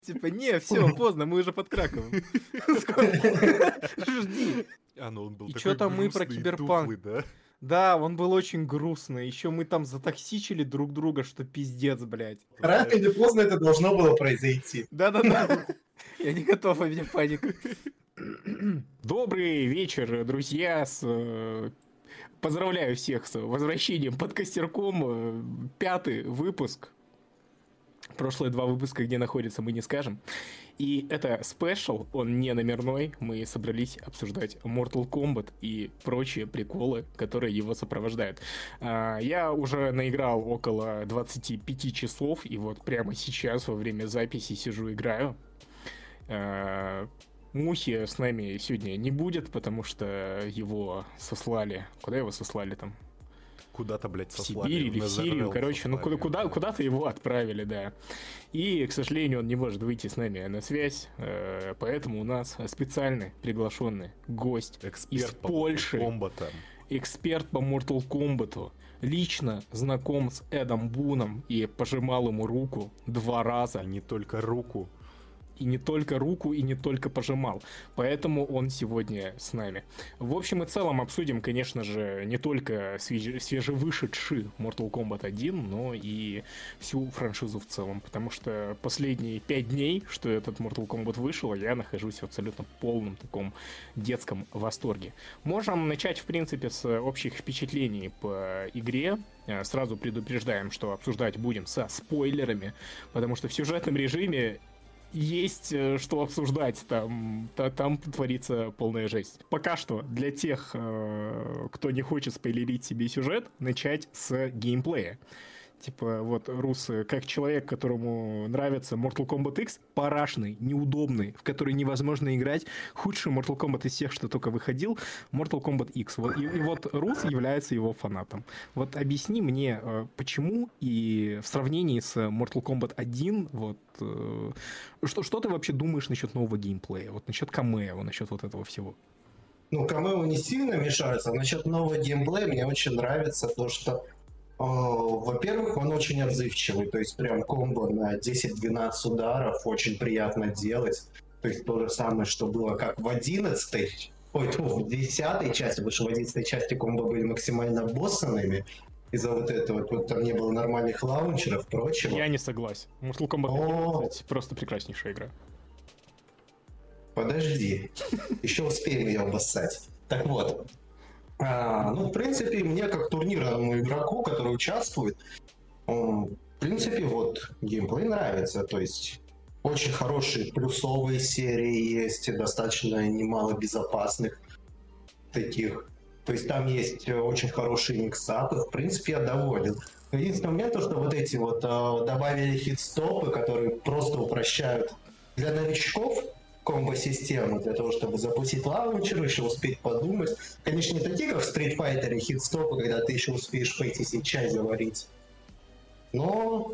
Типа, не, все, поздно, мы уже под Краковым. Жди. Он был И такой что-то мы про грустный и Киберпанк. тухлый, да? Да, он был очень грустный. Еще мы там затоксичили друг друга, что пиздец, блядь. Рано или поздно это должно было произойти. Да-да-да. Я не готов, у меня паника. Добрый вечер, друзья. Поздравляю всех с возвращением подкастерком. 5-й выпуск. Прошлые 2 выпуска, где находится, мы не скажем. И это спешл, он не номерной. Мы собрались обсуждать Mortal Kombat и прочие приколы, которые его сопровождают. Я уже наиграл около 25 часов, и вот прямо сейчас во время записи сижу играю. Мухи с нами сегодня не будет, потому что его сослали. Куда его сослали там? Куда-то, блядь, В сослали. Сибирь или в Сирию, короче, сослали, куда-то его отправили, да. И, к сожалению, он не может выйти с нами на связь, поэтому у нас специальный приглашенный гость из Эксперт по Польши, комбатам. эксперт по Mortal Kombat, лично знаком с Эдом Буном и пожимал ему руку 2 раза. А не только руку. И не только руку, и не только пожимал. Поэтому он сегодня с нами. В общем и целом обсудим, конечно же, не только свежевышедший Mortal Kombat 1, но и всю франшизу в целом. Потому что последние 5 дней, что этот Mortal Kombat вышел, я нахожусь в абсолютно полном таком детском восторге. Можем начать, в принципе, с общих впечатлений по игре. Сразу предупреждаем, что обсуждать будем со спойлерами, потому что в сюжетном режиме есть что обсуждать, там творится полная жесть. Пока что для тех, кто не хочет спойлерить себе сюжет, начать с геймплея. Типа, вот, Рус, как человек, которому нравится Mortal Kombat X, парашный, неудобный, в который невозможно играть, худший Mortal Kombat из всех, что только выходил, Mortal Kombat X. Вот, и вот Рус является его фанатом. Вот объясни мне, почему и в сравнении с Mortal Kombat 1, вот, что ты вообще думаешь насчет нового геймплея, вот насчет камео, насчет вот этого всего? Ну, камео не сильно мешаются. Насчет нового геймплея мне очень нравится то, что во-первых, он очень отзывчивый, то есть прям комбо на 10-12 ударов очень приятно делать. То есть то же самое, что было как в 11-й, в 10-й части, потому что в 11-й части комбо были максимально боссанными. Из-за вот этого, вот там не было нормальных лаунчеров, прочего. Я не согласен. Mortal Kombat 11 просто прекраснейшая игра. Подожди, еще успеем ее обоссать. Так вот. Ну, в принципе, мне как турнирному игроку, который участвует, в принципе, вот, геймплей нравится. То есть, очень хорошие плюсовые серии есть, достаточно немало безопасных таких. То есть, там есть очень хорошие миксапы. В принципе, я доволен. Единственный момент, то, что вот эти вот добавили хит-стопы, которые просто упрощают для новичков комбо-систему, для того, чтобы запустить лаунчер, еще успеть подумать. Конечно, не такие, как в Street Fighter хит-стопы, когда ты еще успеешь пойти себе чай заварить. Но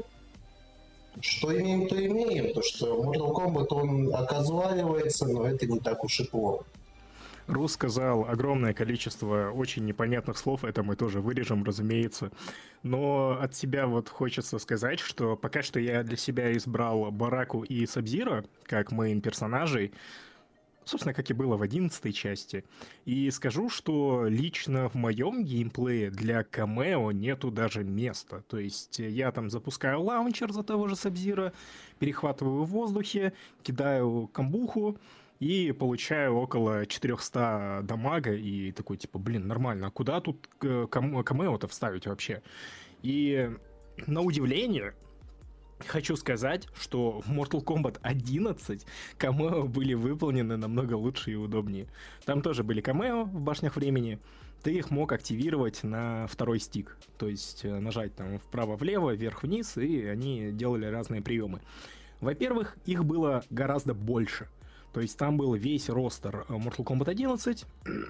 что имеем, то имеем. То, что Mortal Kombat, он оказывается, но это не так уж и плохо. Рус сказал огромное количество очень непонятных слов, это мы тоже вырежем, разумеется. Но от себя вот хочется сказать, что пока что я для себя избрал Бараку и Сабзиро как мейн-персонажей, собственно, как и было в 11-й части. И скажу, что лично в моем геймплее для камео нету даже места. То есть я там запускаю лаунчер за того же Сабзиро, перехватываю в воздухе, кидаю камбуху, и получаю около 400 дамага, и такой, типа, блин, нормально, а куда тут камео-то вставить вообще? И на удивление, хочу сказать, что в Mortal Kombat 11 камео были выполнены намного лучше и удобнее. Там тоже были камео в башнях времени, ты их мог активировать на второй стик, то есть нажать там вправо-влево, вверх-вниз, и они делали разные приемы. Во-первых, их было гораздо больше. То есть там был весь ростер Mortal Kombat 11,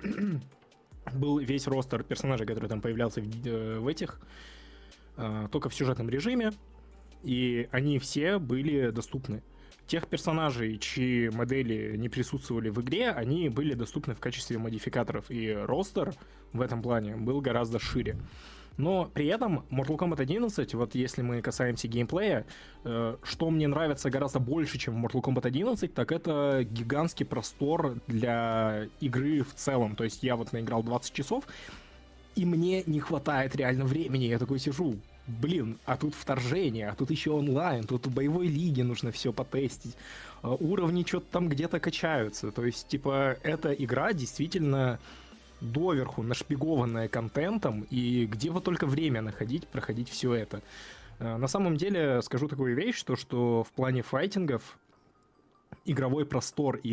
был весь ростер персонажей, который там появлялся в этих, только в сюжетном режиме, и они все были доступны. Тех персонажей, чьи модели не присутствовали в игре, они были доступны в качестве модификаторов, и ростер в этом плане был гораздо шире. Но при этом Mortal Kombat 11, вот если мы касаемся геймплея, что мне нравится гораздо больше, чем в Mortal Kombat 11, так это гигантский простор для игры в целом. То есть я вот наиграл 20 часов, и мне не хватает реально времени. Я такой сижу, блин, а тут вторжение, а тут еще онлайн, тут в боевой лиге нужно все потестить. Уровни что-то там где-то качаются. То есть, типа, эта игра действительно доверху нашпигованная контентом, и где вот только время находить, проходить все это. На самом деле, скажу такую вещь, что в плане файтингов игровой простор и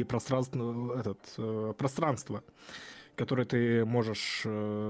пространство, которое ты можешь,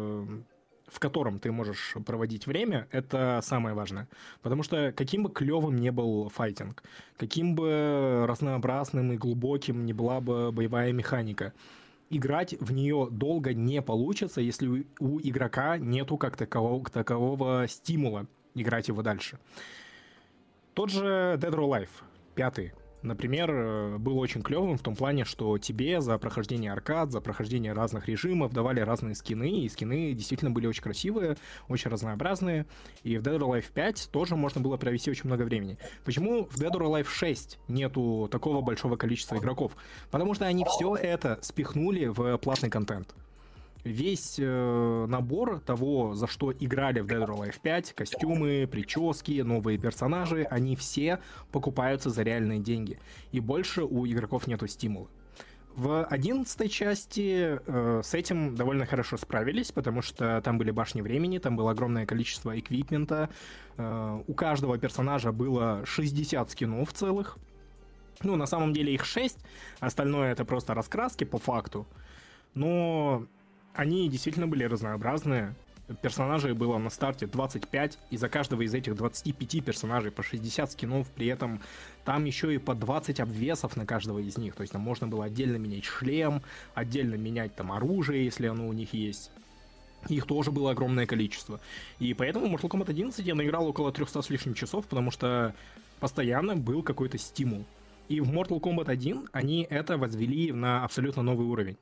в котором ты можешь проводить время, это самое важное. Потому что каким бы клевым ни был файтинг, каким бы разнообразным и глубоким ни была бы боевая механика, играть в нее долго не получится, если у игрока нету как такового стимула играть его дальше. Тот же Dead or Alive 5, например, был очень клевым в том плане, что тебе за прохождение аркад, за прохождение разных режимов давали разные скины, и скины действительно были очень красивые, очень разнообразные, и в Dead or Alive 5 тоже можно было провести очень много времени. Почему в Dead or Alive 6 нету такого большого количества игроков? Потому что они все это спихнули в платный контент. Весь набор того, за что играли в Dead or Alive 5, костюмы, прически, новые персонажи, они все покупаются за реальные деньги. И больше у игроков нету стимула. В 11 части с этим довольно хорошо справились, потому что там были башни времени, там было огромное количество эквипмента. У каждого персонажа было 60 скинов целых. Ну, на самом деле их 6, остальное это просто раскраски по факту. Но они действительно были разнообразные. Персонажей было на старте 25, и за каждого из этих 25 персонажей по 60 скинов, при этом там еще и по 20 обвесов на каждого из них. То есть там можно было отдельно менять шлем, отдельно менять там оружие, если оно у них есть. Их тоже было огромное количество. И поэтому Mortal Kombat 11 я наиграл около 300 с лишним часов, потому что постоянно был какой-то стимул. И в Mortal Kombat 1 они это возвели на абсолютно новый уровень.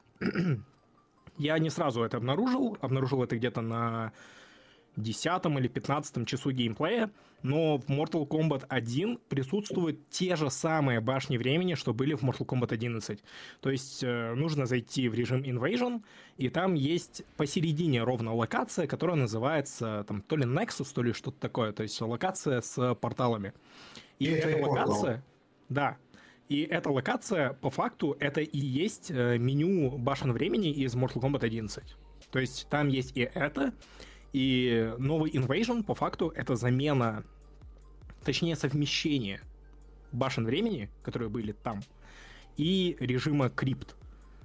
Я не сразу это обнаружил это где-то на 10 или 15 часу геймплея, но в Mortal Kombat 1 присутствуют те же самые башни времени, что были в Mortal Kombat 11. То есть нужно зайти в режим Invasion, и там есть посередине ровно локация, которая называется там то ли Nexus, то ли что-то такое, то есть локация с порталами. И эта локация... Да. И эта локация, по факту, это и есть меню башен времени из Mortal Kombat 11. То есть там есть и это, и новый Invasion, по факту, это замена, точнее, совмещение башен времени, которые были там, и режима крипт.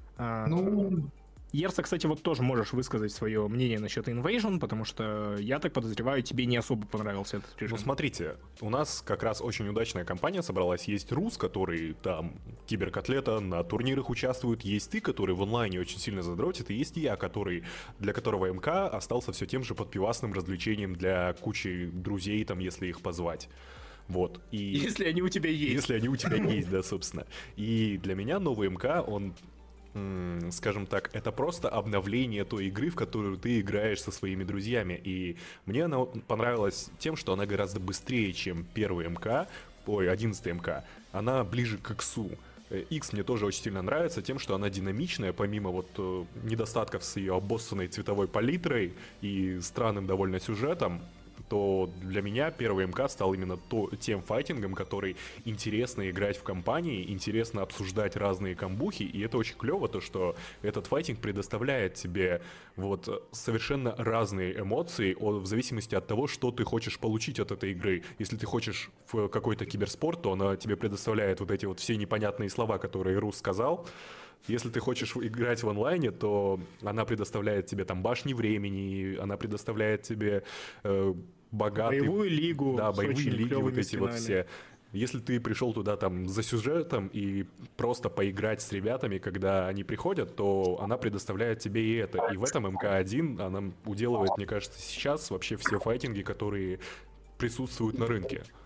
Ерса, кстати, вот тоже можешь высказать свое мнение насчет Invasion, потому что, я так подозреваю, тебе не особо понравился этот режим. Ну, смотрите, у нас как раз очень удачная компания собралась. Есть Рус, который там киберкотлета на турнирах участвует, есть ты, который в онлайне очень сильно задротит, и есть я, для которого МК остался все тем же подпивасным развлечением для кучи друзей, там, если их позвать. Вот. И... Если они у тебя есть. Если они у тебя есть, да, собственно. И для меня новый МК, он... скажем так, это просто обновление той игры, в которую ты играешь со своими друзьями. И мне она понравилась тем, что она гораздо быстрее, чем первый МК, 11 МК. Она ближе к Иксу. X мне тоже очень сильно нравится тем, что она динамичная, помимо вот недостатков с ее обоссанной цветовой палитрой и странным довольно сюжетом, то для меня первый МК стал именно тем файтингом, который интересно играть в компании, интересно обсуждать разные камбухи, и это очень клево, то что этот файтинг предоставляет тебе вот совершенно разные эмоции в зависимости от того, что ты хочешь получить от этой игры. Если ты хочешь в какой-то киберспорт, то она тебе предоставляет вот эти вот все непонятные слова, которые Рус сказал. Если ты хочешь играть в онлайне, то она предоставляет тебе там башни времени, она предоставляет тебе богатый... Боевую лигу. Да, боевые лиги, вот эти вот все. Если ты пришел туда там за сюжетом и просто поиграть с ребятами, когда они приходят, то она предоставляет тебе и это. И в этом МК-1 она уделывает, мне кажется, сейчас вообще все файтинги, которые присутствуют на рынке.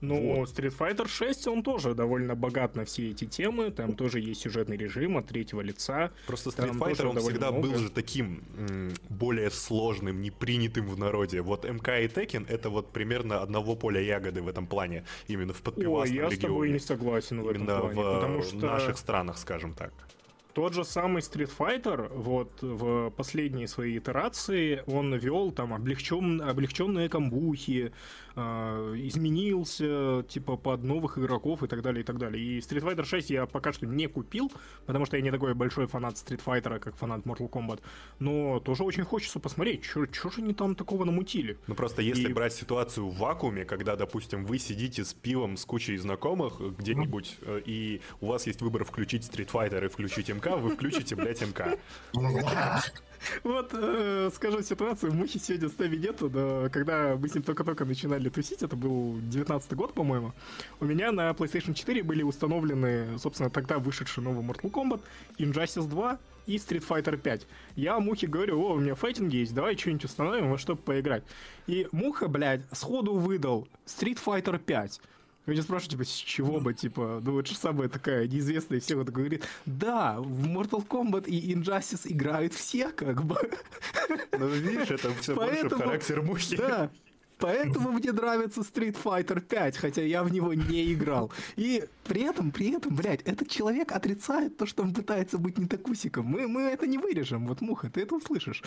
Ну, Вот. Street Fighter 6, он тоже довольно богат на все эти темы, там тоже есть сюжетный режим от третьего лица. Просто Там Street Fighter, тоже он довольно всегда был много. же таким более сложным, непринятым в народе. Вот МК и Tekken — это вот примерно одного поля ягоды в этом плане, именно в Ой, подпивасном я с тобой регионе. не согласен в этом Именно плане, в потому что наших странах, скажем так. тот же самый Street Fighter, вот в последние свои итерации, он вел там облегченные камбухи, изменился типа под новых игроков и так далее, и так далее. И Street Fighter 6 я пока что не купил, потому что я не такой большой фанат Street Fighter, как фанат Mortal Kombat, но тоже очень хочется посмотреть, что же они там такого намутили. Ну просто если И- брать ситуацию в вакууме, когда, допустим, вы сидите с пивом с кучей знакомых где-нибудь, и у вас есть выбор включить Street Fighter и включить МК, вы включите, блядь, МК. Вот, скажу ситуацию, Мухи сегодня с нами нету, но когда мы с ним только-только начинали тусить, это был 19-й год, по-моему, у меня на PlayStation 4 были установлены, собственно, тогда вышедший новый Mortal Kombat, Injustice 2 и Street Fighter 5. Я Мухе говорю: о, у меня файтинг есть, давай что-нибудь установим, во что поиграть. И Муха, блядь, сходу выдал Street Fighter 5. Я меня спрашиваю, типа, с чего бы, типа, ну это же самая такая неизвестная всем, он такой говорит: да, в Mortal Kombat и Injustice играют все, как бы. Ну видишь, это все больше в Поэтому- характер Мухи. Да, поэтому мне нравится Street Fighter 5, хотя я в него не играл. И при этом, блядь, этот человек отрицает то, что он пытается быть не такусиком. Мы это не вырежем, вот, Муха, ты это услышишь.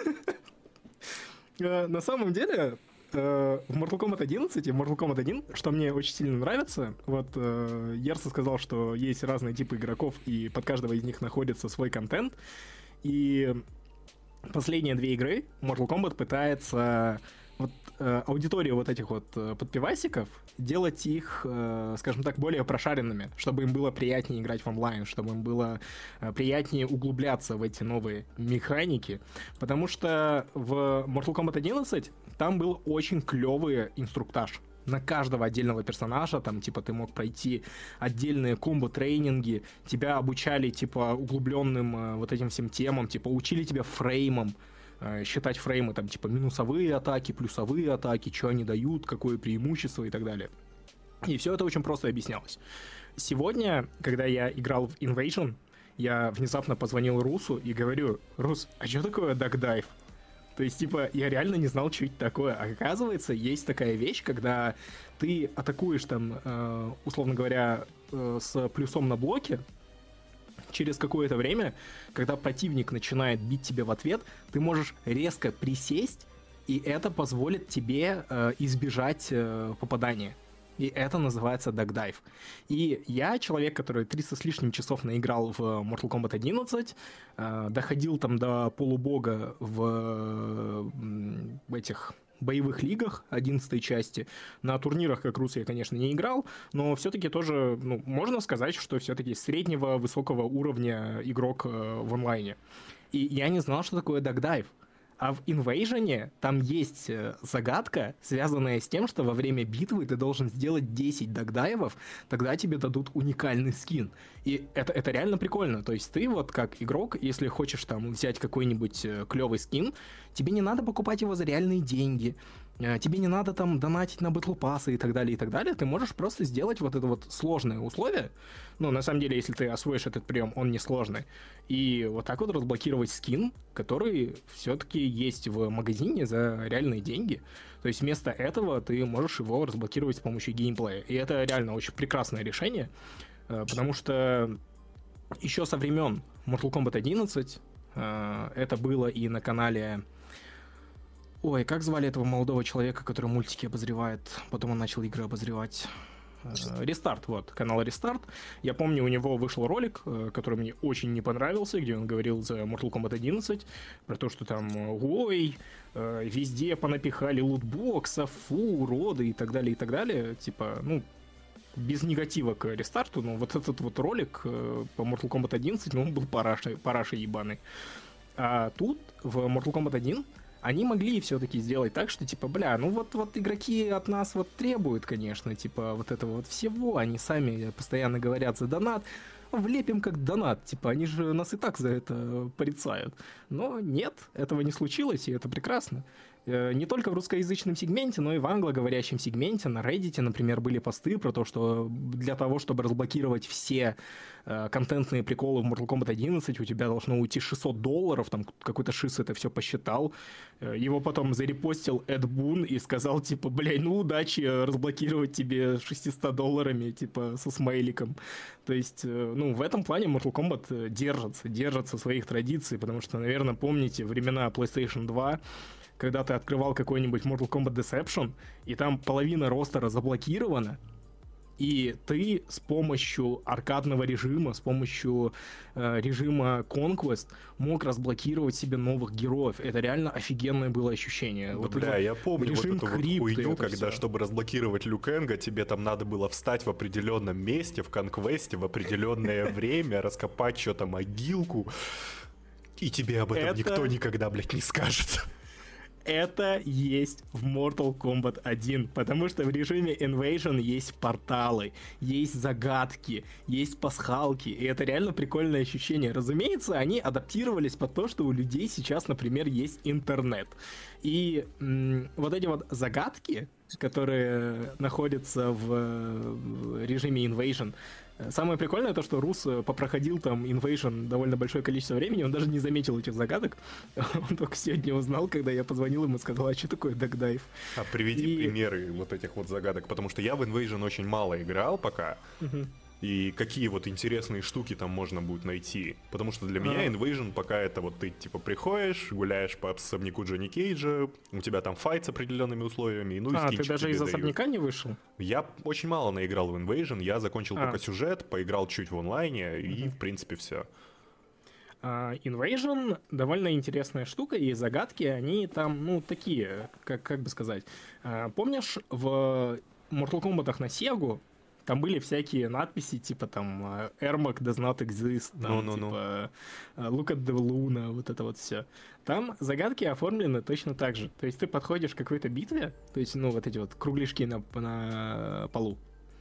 На самом деле, в Mortal Kombat 11 и в Mortal Kombat 1, что мне очень сильно нравится, вот Ерса сказал, что есть разные типы игроков, и под каждого из них находится свой контент, и последние две игры Mortal Kombat пытается вот, аудиторию вот этих вот подпивасиков делать их, скажем так, более прошаренными, чтобы им было приятнее играть в онлайн, чтобы им было приятнее углубляться в эти новые механики, потому что в Mortal Kombat 11 там был очень клевый инструктаж. На каждого отдельного персонажа, там, типа, ты мог пройти отдельные комбо-тренинги, тебя обучали, типа, углубленным вот этим всем темам, типа, учили тебя фреймом, считать фреймы, там, типа, минусовые атаки, плюсовые атаки, что они дают, какое преимущество и так далее. И все это очень просто объяснялось. Сегодня, когда я играл в Invasion, я внезапно позвонил Русу и говорю: Рус, а что такое дагдайв? То есть, типа, я реально не знал, что это такое. А оказывается, есть такая вещь, когда ты атакуешь там, условно говоря, с плюсом на блоке, через какое-то время, когда противник начинает бить тебя в ответ, ты можешь резко присесть, и это позволит тебе избежать попадания. И это называется дагдайв. И я, человек, который 300 с лишним часов наиграл в Mortal Kombat 11, доходил там до полубога в этих боевых лигах 11 части. На турнирах, как Рус, я, конечно, не играл, но все-таки тоже, ну, можно сказать, что все-таки среднего высокого уровня игрок в онлайне. И я не знал, что такое дагдайв. А в Invasion там есть загадка, связанная с тем, что во время битвы ты должен сделать 10 дагдайвов, тогда тебе дадут уникальный скин. И это реально прикольно. То есть ты вот как игрок, если хочешь там взять какой-нибудь клевый скин, тебе не надо покупать его за реальные деньги, тебе не надо там донатить на Battle Pass и так далее, и так далее. Ты можешь просто сделать вот это вот сложное условие. Ну, на самом деле, если ты освоишь этот прием, он не сложный. И вот так вот разблокировать скин, который все-таки есть в магазине за реальные деньги. То есть вместо этого ты можешь его разблокировать с помощью геймплея. И это реально очень прекрасное решение, потому что еще со времен Mortal Kombat 11 это было и на канале... Ой, как звали этого молодого человека, который мультики обозревает, потом он начал игры обозревать? Рестарт, вот, канал Рестарт. Я помню, у него вышел ролик, который мне очень не понравился, где он говорил за Mortal Kombat 11, про то, что там, ой, везде понапихали лутбоксов, фу, уроды и так далее, типа, ну, без негатива к Рестарту, но вот этот вот ролик по Mortal Kombat 11, ну, он был парашей ебаный. А тут, в Mortal Kombat 1, они могли все-таки сделать так, что, типа, бля, ну вот игроки от нас вот требуют, конечно, типа, вот этого вот всего, они сами постоянно говорят за донат, влепим как донат, типа, они же нас и так за это порицают. Но нет, этого не случилось, и это прекрасно. Не только в русскоязычном сегменте, но и в англоговорящем сегменте. На Reddit, например, были посты про то, что для того, чтобы разблокировать все контентные приколы в Mortal Kombat 11, у тебя должно уйти $600, там какой-то шиз это все посчитал. Его потом зарепостил Эд Бун и сказал, типа, ну удачи разблокировать тебе $600, типа, со смайликом. То есть, в этом плане Mortal Kombat держится своих традиций, потому что, наверное, помните времена PlayStation 2, когда ты открывал какой-нибудь Mortal Kombat Deception, и там половина ростера заблокирована, и ты с помощью аркадного режима, с помощью режима Conquest мог разблокировать себе новых героев. Это реально офигенное было ощущение. Да, я помню вот эту вот хуйню, когда, чтобы разблокировать Лю Кэнга, тебе там надо было встать в определенном месте, в конквесте, в определенное время, раскопать что-то могилку, и тебе об этом никто никогда, блядь, не скажет. Это есть в Mortal Kombat 1, потому что в режиме Invasion есть порталы, есть загадки, есть пасхалки, и это реально прикольное ощущение. Разумеется, они адаптировались под то, что у людей сейчас, например, есть интернет. И вот эти вот загадки, которые находятся в режиме Invasion, самое прикольное то, что Рус попроходил там Invasion довольно большое количество времени, он даже не заметил этих загадок. Он только сегодня узнал, когда я позвонил ему и сказал, а что такое дагдайв? А приведи примеры вот этих вот загадок, потому что я в Invasion очень мало играл пока. И какие вот интересные штуки там можно будет найти. Потому что для меня Invasion пока это вот ты типа приходишь, гуляешь по особняку Джонни Кейджа, у тебя там файт с определенными условиями, ну и скинчик ты даже из особняка не вышел? Я очень мало наиграл в Invasion, я закончил только сюжет, поиграл чуть в онлайне и в принципе все. Invasion довольно интересная штука, и загадки, они там, такие, как бы сказать. Помнишь, в Mortal Kombat'ах на Сегу там были всякие надписи, типа там Ermac does not exist, там, типа Look at the Luna, вот это вот все. Там загадки оформлены точно так же. То есть ты подходишь к какой-то битве, то есть, вот эти вот кругляшки на полу.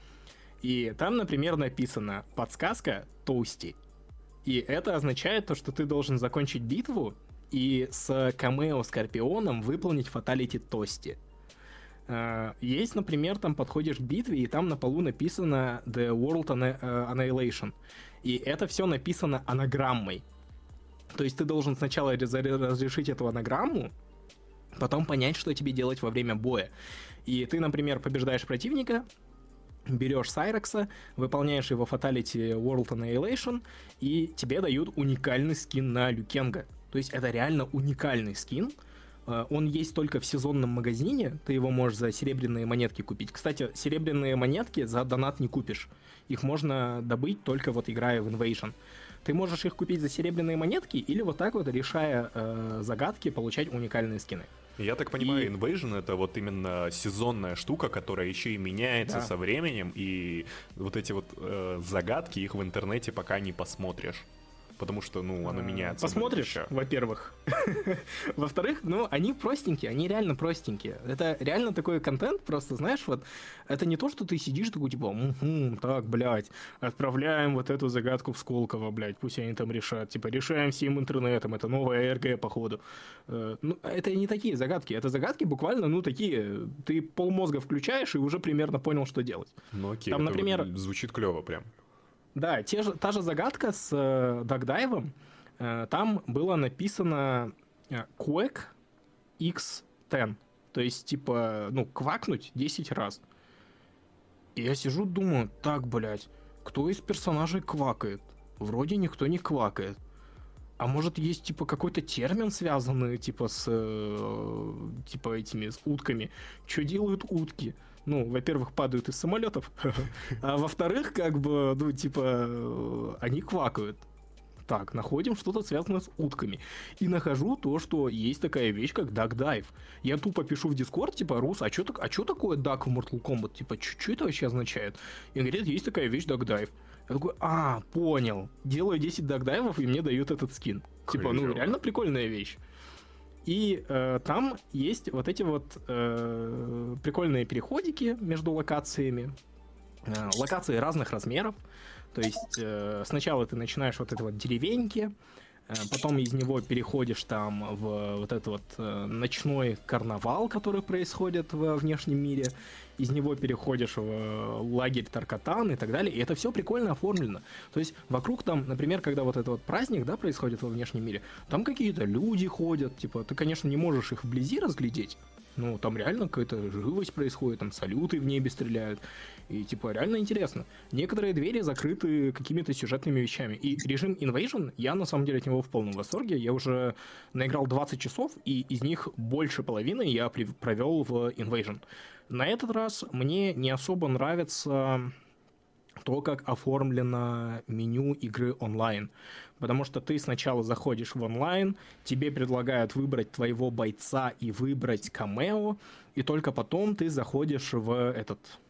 И там, например, написано подсказка Тоусти. И это означает то, что ты должен закончить битву и с камео Скорпионом выполнить фаталити Тости. Есть, например, там подходишь к битве, и там на полу написано The World Annihilation. И это все написано анаграммой. То есть ты должен сначала разрешить эту анаграмму, потом понять, что тебе делать во время боя. И ты, например, побеждаешь противника, берешь Сайрекса, выполняешь его фаталити World Annihilation, и тебе дают уникальный скин на Лю Кенга. То есть это реально уникальный скин. Он есть только в сезонном магазине, ты его можешь за серебряные монетки купить. Кстати, серебряные монетки за донат не купишь. Их можно добыть только вот играя в Invasion. Ты можешь их купить за серебряные монетки или вот так вот, решая загадки, получать уникальные скины. Я так понимаю, Invasion это вот именно сезонная штука, которая еще и меняется со временем, и вот эти вот загадки, их в интернете пока не посмотришь. Потому что, оно меняется. Посмотришь, во-первых. Во-вторых, они простенькие, они реально простенькие. Это реально такой контент, просто, знаешь, вот, это не то, что ты сидишь такой, типа, так, блядь, отправляем вот эту загадку в Сколково, блядь, пусть они там решат, типа, решаем всем интернетом, это новая РГ, походу. Это не такие загадки, это загадки буквально, такие, ты полмозга включаешь и уже примерно понял, что делать. Окей, там, например, звучит клево прям. Да, та же загадка с дагдайвом, там было написано Quack X10, то есть, типа, квакнуть 10 раз. И я сижу, думаю, так, блядь, кто из персонажей квакает? Вроде никто не квакает. А может, есть, типа, какой-то термин, связанный, типа, с утками? Что делают утки? Во-первых, падают из самолетов, а во-вторых, они квакают. Так, находим что-то связанное с утками. И нахожу то, что есть такая вещь, как Duck Dive. Я тупо пишу в Discord, типа, Рус, а что такое Duck в Mortal Kombat? Типа, что это вообще означает? И говорит, есть такая вещь Duck Dive. Я такой, понял. Делаю 10 Duck Dive'ов, и мне дают этот скин. Типа, реально прикольная вещь. И там есть вот эти вот прикольные переходики между локациями. Локации разных размеров. То есть сначала ты начинаешь вот это вот деревеньки, потом из него переходишь там в вот этот вот ночной карнавал, который происходит во внешнем мире, из него переходишь в лагерь Таркатан и так далее, и это все прикольно оформлено. То есть вокруг там, например, когда вот этот вот праздник, да, происходит во внешнем мире, там какие-то люди ходят, типа, ты, конечно, не можешь их вблизи разглядеть, но там реально какая-то живость происходит, там салюты в небе стреляют, и типа реально интересно. Некоторые двери закрыты какими-то сюжетными вещами. И режим Invasion, я на самом деле от него в полном восторге. Я уже наиграл 20 часов, и из них больше половины я провел в Invasion. На этот раз мне не особо нравится то, как оформлено меню игры онлайн. Потому что ты сначала заходишь в онлайн, тебе предлагают выбрать твоего бойца и выбрать камео, и только потом ты заходишь в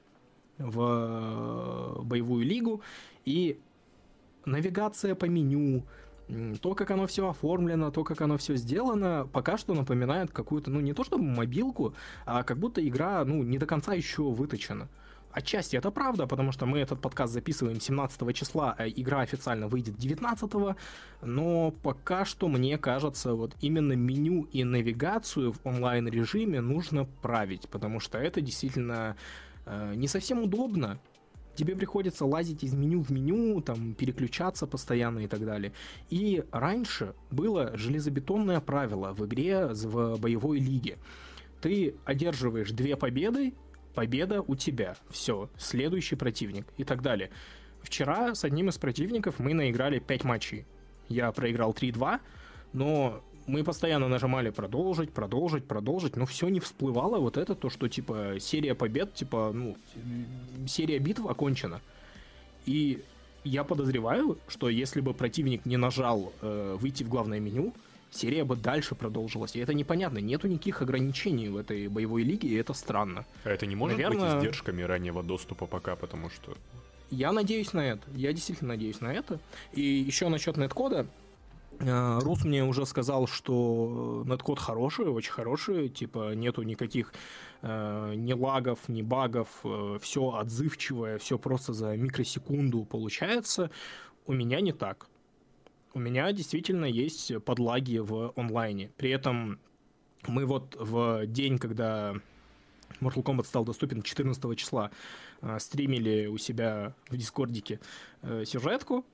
боевую лигу, и навигация по меню, то, как оно все оформлено, то, как оно все сделано, пока что напоминает какую-то, ну, не то чтобы мобилку, а как будто игра, ну, не до конца еще выточена. Отчасти это правда, потому что мы этот подкаст записываем 17 числа, а игра официально выйдет 19, но пока что, мне кажется, вот именно меню и навигацию в онлайн-режиме нужно править, потому что это действительно не совсем удобно. Тебе приходится лазить из меню в меню, там, переключаться постоянно и так далее. И раньше было железобетонное правило в игре в боевой лиге. Ты одерживаешь 2 победы, победа у тебя. Все, следующий противник и так далее. Вчера с одним из противников мы наиграли 5 матчей. Я проиграл 3-2, но мы постоянно нажимали продолжить, но все не всплывало вот это, то, что, типа, серия побед, типа, ну, серия битв окончена. И я подозреваю, что если бы противник не нажал выйти в главное меню, серия бы дальше продолжилась. И это непонятно, нету никаких ограничений в этой боевой лиге, и это странно. А это не может быть издержками раннего доступа пока, потому что... Я надеюсь на это, я действительно надеюсь на это. И еще насчет неткода. Рус мне уже сказал, что неткод хороший, очень хороший, типа нету никаких ни лагов, ни багов, все отзывчивое, все просто за микросекунду получается. У меня не так. У меня действительно есть подлаги в онлайне. При этом мы вот в день, когда Mortal Kombat стал доступен 14 числа, стримили у себя в дискордике сюжетку.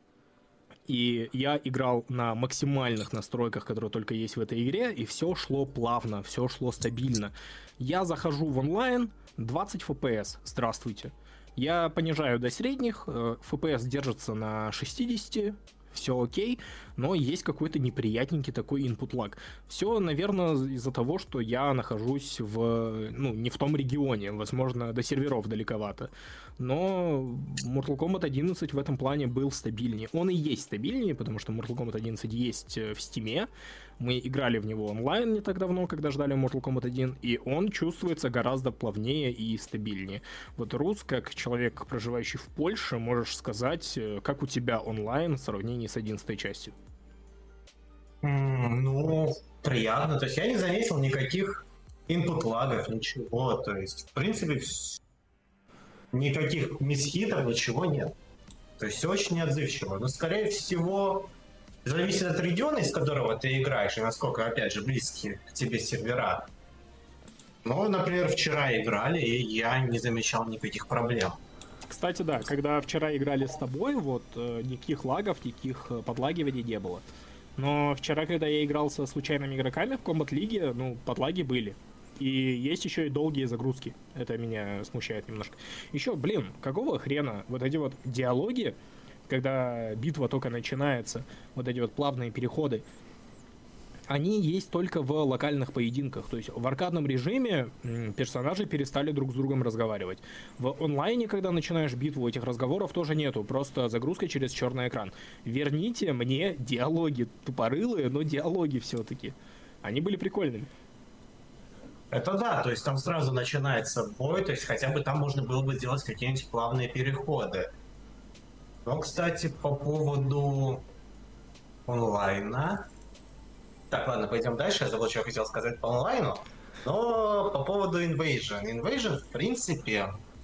И я играл на максимальных настройках, которые только есть в этой игре, и все шло плавно, все шло стабильно. Я захожу в онлайн, 20 FPS, здравствуйте. Я понижаю до средних, FPS держится на 60, все окей, но есть какой-то неприятненький такой input lag. Все, наверное, из-за того, что я нахожусь не в том регионе, возможно, до серверов далековато. Но Mortal Kombat 11 в этом плане был стабильнее. Он и есть стабильнее, потому что Mortal Kombat 11 есть в Steam. Мы играли в него онлайн не так давно, когда ждали Mortal Kombat 1, и он чувствуется гораздо плавнее и стабильнее. Вот, Рус, как человек, проживающий в Польше, можешь сказать, как у тебя онлайн в сравнении с 11 частью? Ну, приятно. То есть я не заметил никаких input-лагов, ничего. То есть, в принципе, никаких мисхитов, ничего нет. То есть все очень неотзывчиво. Но, скорее всего, зависит от региона, из которого ты играешь, и насколько, опять же, близкие к тебе сервера. Ну, например, вчера играли, и я не замечал никаких проблем. Кстати, да, когда вчера играли с тобой, вот никаких лагов, никаких подлагиваний не было. Но вчера, когда я играл со случайными игроками в Combat League, подлаги были. И есть еще и долгие загрузки. Это меня смущает немножко. Еще, какого хрена вот эти вот диалоги, когда битва только начинается, вот эти вот плавные переходы, они есть только в локальных поединках. То есть в аркадном режиме персонажи перестали друг с другом разговаривать. В онлайне, когда начинаешь битву, этих разговоров тоже нету. Просто загрузка через черный экран. Верните мне диалоги. Тупорылые, но диалоги все-таки. Они были прикольными. Это да, то есть там сразу начинается бой, то есть хотя бы там можно было бы сделать какие-нибудь плавные переходы. Но, кстати, по поводу онлайна... Так, ладно, пойдем дальше. Я забыл, что я хотел сказать по онлайну. Но по поводу Invasion. Invasion, в принципе,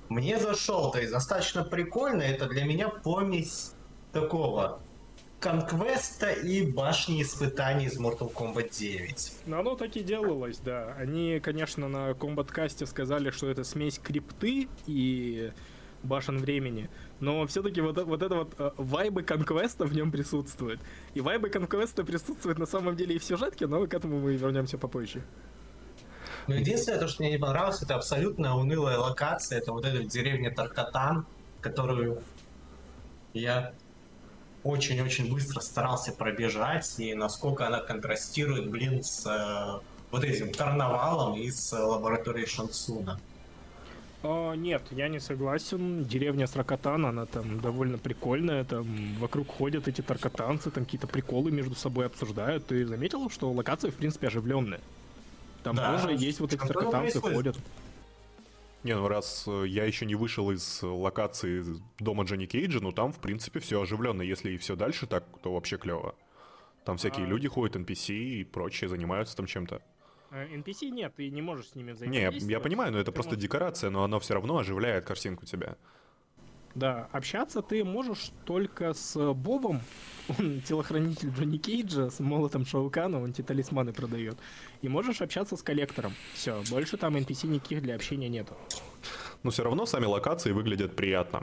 мне зашел, то есть достаточно прикольно. Это для меня помесь такого конквеста и башни испытаний из Mortal Kombat 9. Ну, оно так и делалось, да. Они, конечно, на комбат-касте сказали, что это смесь крипты и башен времени, но все-таки вот это вот вайбы конквеста в нем присутствуют. И вайбы конквеста присутствуют на самом деле и в сюжетке, но к этому мы вернемся попозже. Но единственное, то, что мне не понравилось, это абсолютно унылая локация. Это вот эта деревня Таркатан, которую я очень-очень быстро старался пробежать, и насколько она контрастирует, блин, с вот этим карнавалом из лаборатории Шансуна. Нет, я не согласен. Деревня Сракатан, она там довольно прикольная. Там вокруг ходят эти таркатанцы, там какие-то приколы между собой обсуждают. Ты заметил, что локация, в принципе, оживленная? Там Да, тоже есть вот эти таркатанцы ходят. Не, ну раз я еще не вышел из локации дома Джонни Кейджа, ну там, в принципе, все оживленно. Если и все дальше так, то вообще клево. Там всякие люди ходят, NPC и прочие, занимаются там чем-то. NPC нет, ты не можешь с ними Не, взаимодействовать. я понимаю, но это просто декорация, но оно все равно оживляет картинку тебя. Да, общаться ты можешь только с Бобом, он телохранитель Джонни Кейджа, с молотом Шаукана, он тебе талисманы продает. И можешь общаться с коллектором. Все, больше там NPC никаких для общения нету. Но все равно сами локации выглядят приятно.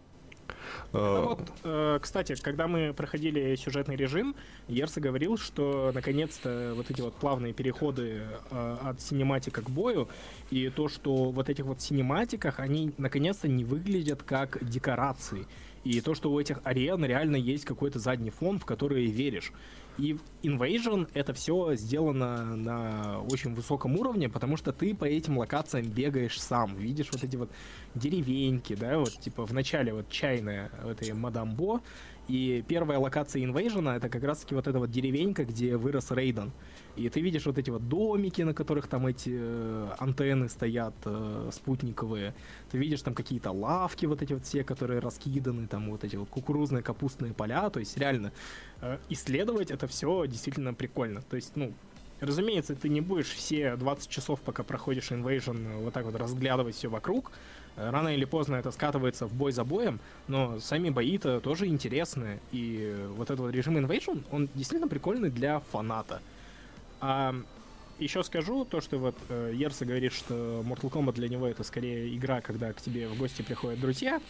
Кстати, когда мы проходили сюжетный режим, Ерса говорил, что наконец-то вот эти вот плавные переходы от синематика к бою, и то, что вот этих вот синематиках, они наконец-то не выглядят как декорации. И то, что у этих арен реально есть какой-то задний фон, в который веришь. И в Invasion это все сделано на очень высоком уровне, потому что ты по этим локациям бегаешь сам, видишь вот эти вот деревеньки, да, вот типа в начале вот чайная этой Мадам Бо, и первая локация Invasion это как раз-таки вот эта вот деревенька, где вырос Рейден. И ты видишь вот эти вот домики, на которых там эти антенны стоят спутниковые. Ты видишь там какие-то лавки вот эти вот все, которые раскиданы, там вот эти вот кукурузные, капустные поля. То есть реально исследовать это все действительно прикольно. То есть, ну, разумеется, ты не будешь все 20 часов, пока проходишь Invasion, вот так вот разглядывать все вокруг. Рано или поздно это скатывается в бой за боем, но сами бои-то тоже интересные. И вот этот вот режим Invasion, он действительно прикольный для фаната. А еще скажу то, что вот Ерса говорит, что Mortal Kombat для него это скорее игра, когда к тебе в гости приходят друзья.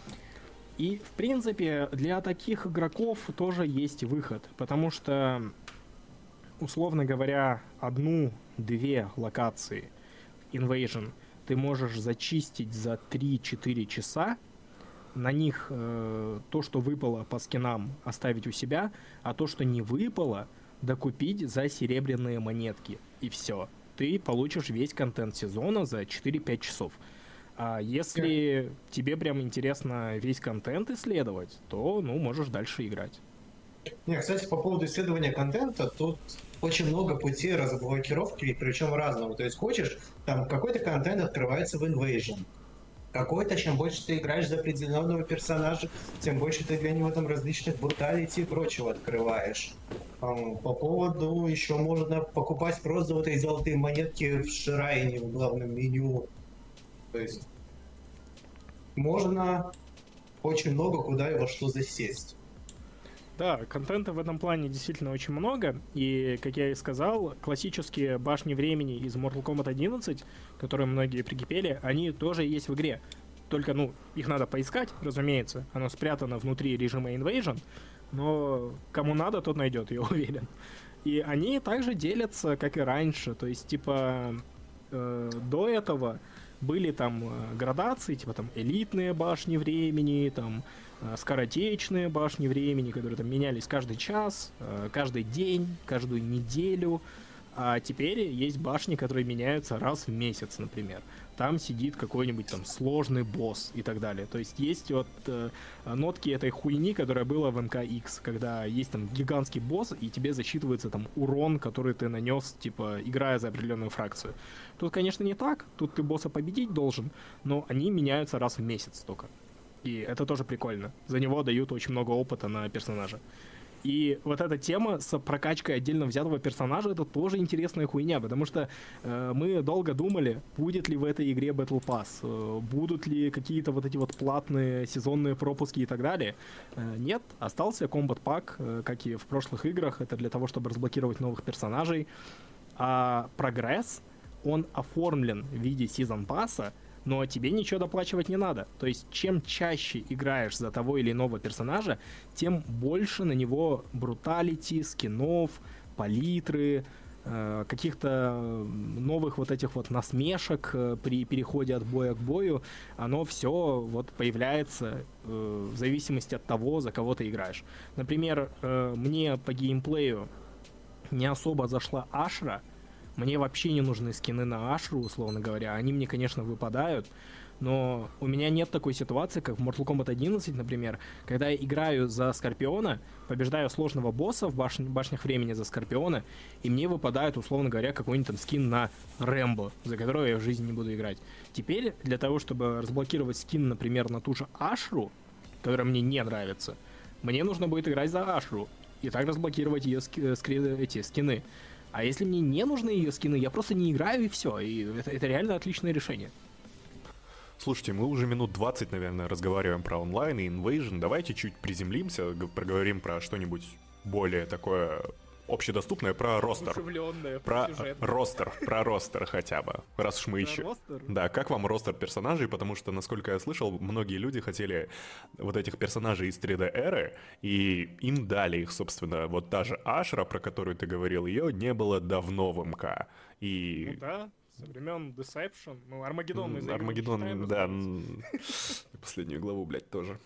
И, в принципе, для таких игроков тоже есть выход, потому что, условно говоря, 1-2 локации Invasion ты можешь зачистить за 3-4 часа, на них то, что выпало по скинам, оставить у себя, а то, что не выпало, докупить за серебряные монетки. И все. Ты получишь весь контент сезона за 4-5 часов. А если тебе прям интересно весь контент исследовать, то, ну, можешь дальше играть. Не, кстати, по поводу исследования контента, тут очень много путей разблокировки, причем разного. То есть хочешь, там какой-то контент открывается в Invasion. Какой-то, чем больше ты играешь за определенного персонажа, тем больше ты для него там различных бруталити и прочего открываешь. По поводу еще можно покупать просто вот эти золотые монетки в Шрайне, в главном меню. То есть можно очень много куда и во что засесть. Да, контента в этом плане действительно очень много, и, как я и сказал, классические башни времени из Mortal Kombat 11, которые многие прикипели, они тоже есть в игре. Только, ну, их надо поискать, разумеется, оно спрятано внутри режима Invasion, но кому надо, тот найдет, я уверен. И они также делятся, как и раньше, то есть, типа, до этого были там градации, типа там элитные башни времени, там скоротечные башни времени, которые там менялись каждый час, каждый день, каждую неделю. А теперь есть башни, которые меняются раз в месяц, например. Там сидит какой-нибудь там сложный босс и так далее. То есть есть вот нотки этой хуйни, которая была в МКХ, когда есть там гигантский босс, и тебе засчитывается там урон, который ты нанес, типа, играя за определенную фракцию. Тут, конечно, не так. Тут ты босса победить должен, но они меняются раз в месяц только. И это тоже прикольно. За него дают очень много опыта на персонажа. И вот эта тема с прокачкой отдельно взятого персонажа, это тоже интересная хуйня, потому что мы долго думали, будет ли в этой игре Battle Pass, будут ли какие-то вот эти вот платные сезонные пропуски и так далее. Нет, остался Combat Pack, как и в прошлых играх, это для того, чтобы разблокировать новых персонажей. А прогресс, он оформлен в виде Season Pass'а, но тебе ничего доплачивать не надо. То есть, чем чаще играешь за того или иного персонажа, тем больше на него бруталити, скинов, палитры, каких-то новых вот этих вот насмешек при переходе от боя к бою, оно все вот появляется в зависимости от того, за кого ты играешь. Например, мне по геймплею не особо зашла Ашра. Мне вообще не нужны скины на Ашру, условно говоря. Они мне, конечно, выпадают, но у меня нет такой ситуации, как в Mortal Kombat 11, например, когда я играю за Скорпиона, побеждаю сложного босса в башнях времени за Скорпиона, и мне выпадает, условно говоря, какой-нибудь там скин на Рэмбо, за которого я в жизни не буду играть. Теперь, для того, чтобы разблокировать скин, например, на ту же Ашру, которая мне не нравится, мне нужно будет играть за Ашру и так разблокировать ее эти скины. А если мне не нужны ее скины, я просто не играю и все. И это реально отличное решение. Слушайте, мы уже минут 20, наверное, разговариваем про онлайн и Invasion. Давайте чуть приземлимся, проговорим про что-нибудь более такое общедоступное, про ростер. Про ростер хотя бы, раз уж мы еще... Да, как вам ростер персонажей, потому что, насколько я слышал, многие люди хотели вот этих персонажей из 3D-эры, и им дали их, собственно, вот та же Ашра, про которую ты говорил, ее не было давно в МК. И... Ну да, со времен Deception, Армагеддон мы Армагеддон, да, последнюю главу, блядь, тоже.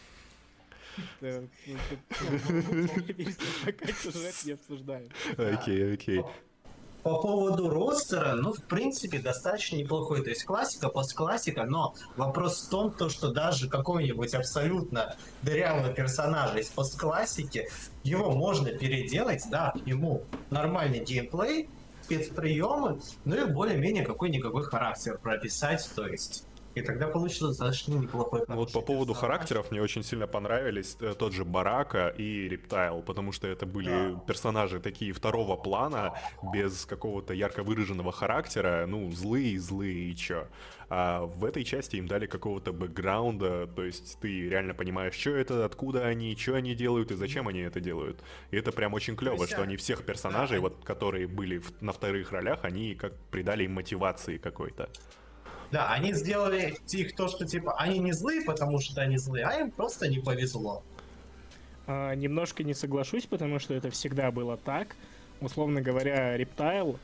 Окей. По поводу ростера, ну, в принципе, достаточно неплохой. То есть классика, постклассика, но вопрос в том, то, что даже какой-нибудь абсолютно дырявый персонаж из постклассики, его можно переделать, да, к нему нормальный геймплей, спецприемы, ну и более-менее какой-никакой характер прописать, то есть... И тогда получится достаточно неплохой. Вот по поводу характеров мне очень сильно понравились тот же Барака и Рептайл, потому что это были персонажи такие второго плана, без какого-то ярко выраженного характера, ну, злые и чё. А в этой части им дали какого-то бэкграунда, то есть ты реально понимаешь, что это, откуда они, что они делают и зачем они это делают. И это прям очень клево, что они всех персонажей, вот, которые были на вторых ролях, они как придали им мотивации какой-то. Да, они сделали их то, что типа они не злые, потому что они злые, а им просто не повезло. Немножко не соглашусь, потому что это всегда было так. Условно говоря, Рептайл,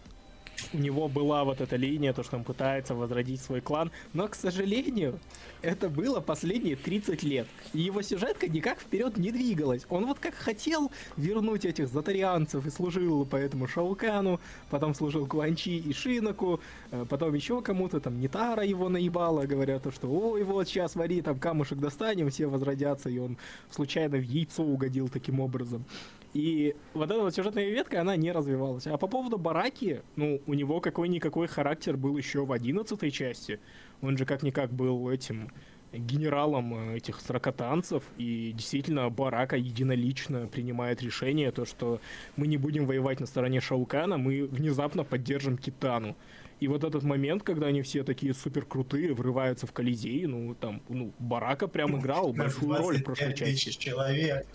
у него была вот эта линия, то, что он пытается возродить свой клан, но, к сожалению, это было последние 30 лет. И его сюжетка никак вперед не двигалась. Он вот как хотел вернуть этих затарианцев и служил поэтому Шаукану, потом служил Куан Чи и Шиноку, потом еще кому-то, там, Нитара его наебала, говоря то, что ой, вот сейчас вари, там камушек достанем, все возродятся, и он случайно в яйцо угодил таким образом. И вот эта вот сюжетная ветка, она не развивалась. А по поводу Бараки, ну, у него какой-никакой характер был еще в 11-й части. Он же как-никак был этим генералом этих сорокатанцев, и действительно Барака единолично принимает решение, то, что мы не будем воевать на стороне Шаукана, мы внезапно поддержим Китану. И вот этот момент, когда они все такие супер крутые, врываются в Колизей, ну, там, ну, Барака прям играл большую роль в прошлой части. Человек.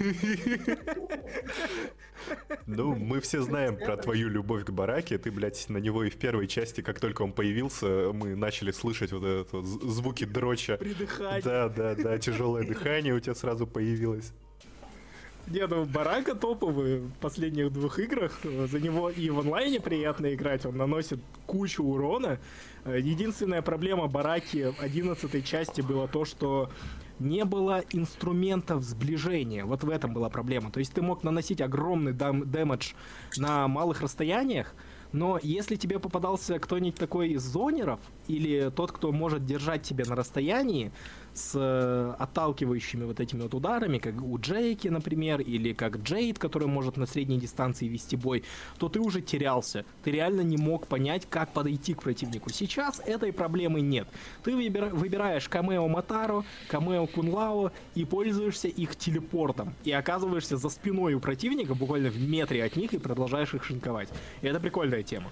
Ну, мы все знаем про твою любовь к Бараке. Ты, блядь, на него и в первой части, как только он появился, мы начали слышать вот это вот звуки дроча. Придыхание. Да, тяжелое дыхание у тебя сразу появилось. Не, ну Барака топовый в последних двух играх. За него и в онлайне приятно играть, он наносит кучу урона. Единственная проблема Бараки в 11-й части было то, что не было инструментов сближения. Вот в этом была проблема. То есть ты мог наносить огромный дэмэдж на малых расстояниях, но если тебе попадался кто-нибудь такой из зонеров, или тот, кто может держать тебя на расстоянии, с отталкивающими вот этими вот ударами, как у Джейки, например, или как Джейд, который может на средней дистанции вести бой, то ты уже терялся. Ты реально не мог понять, как подойти к противнику. Сейчас этой проблемы нет. Ты выбираешь Камео Матаро, Камео Кунлао и пользуешься их телепортом. И оказываешься за спиной у противника, буквально в метре от них, и продолжаешь их шинковать. И это прикольная тема.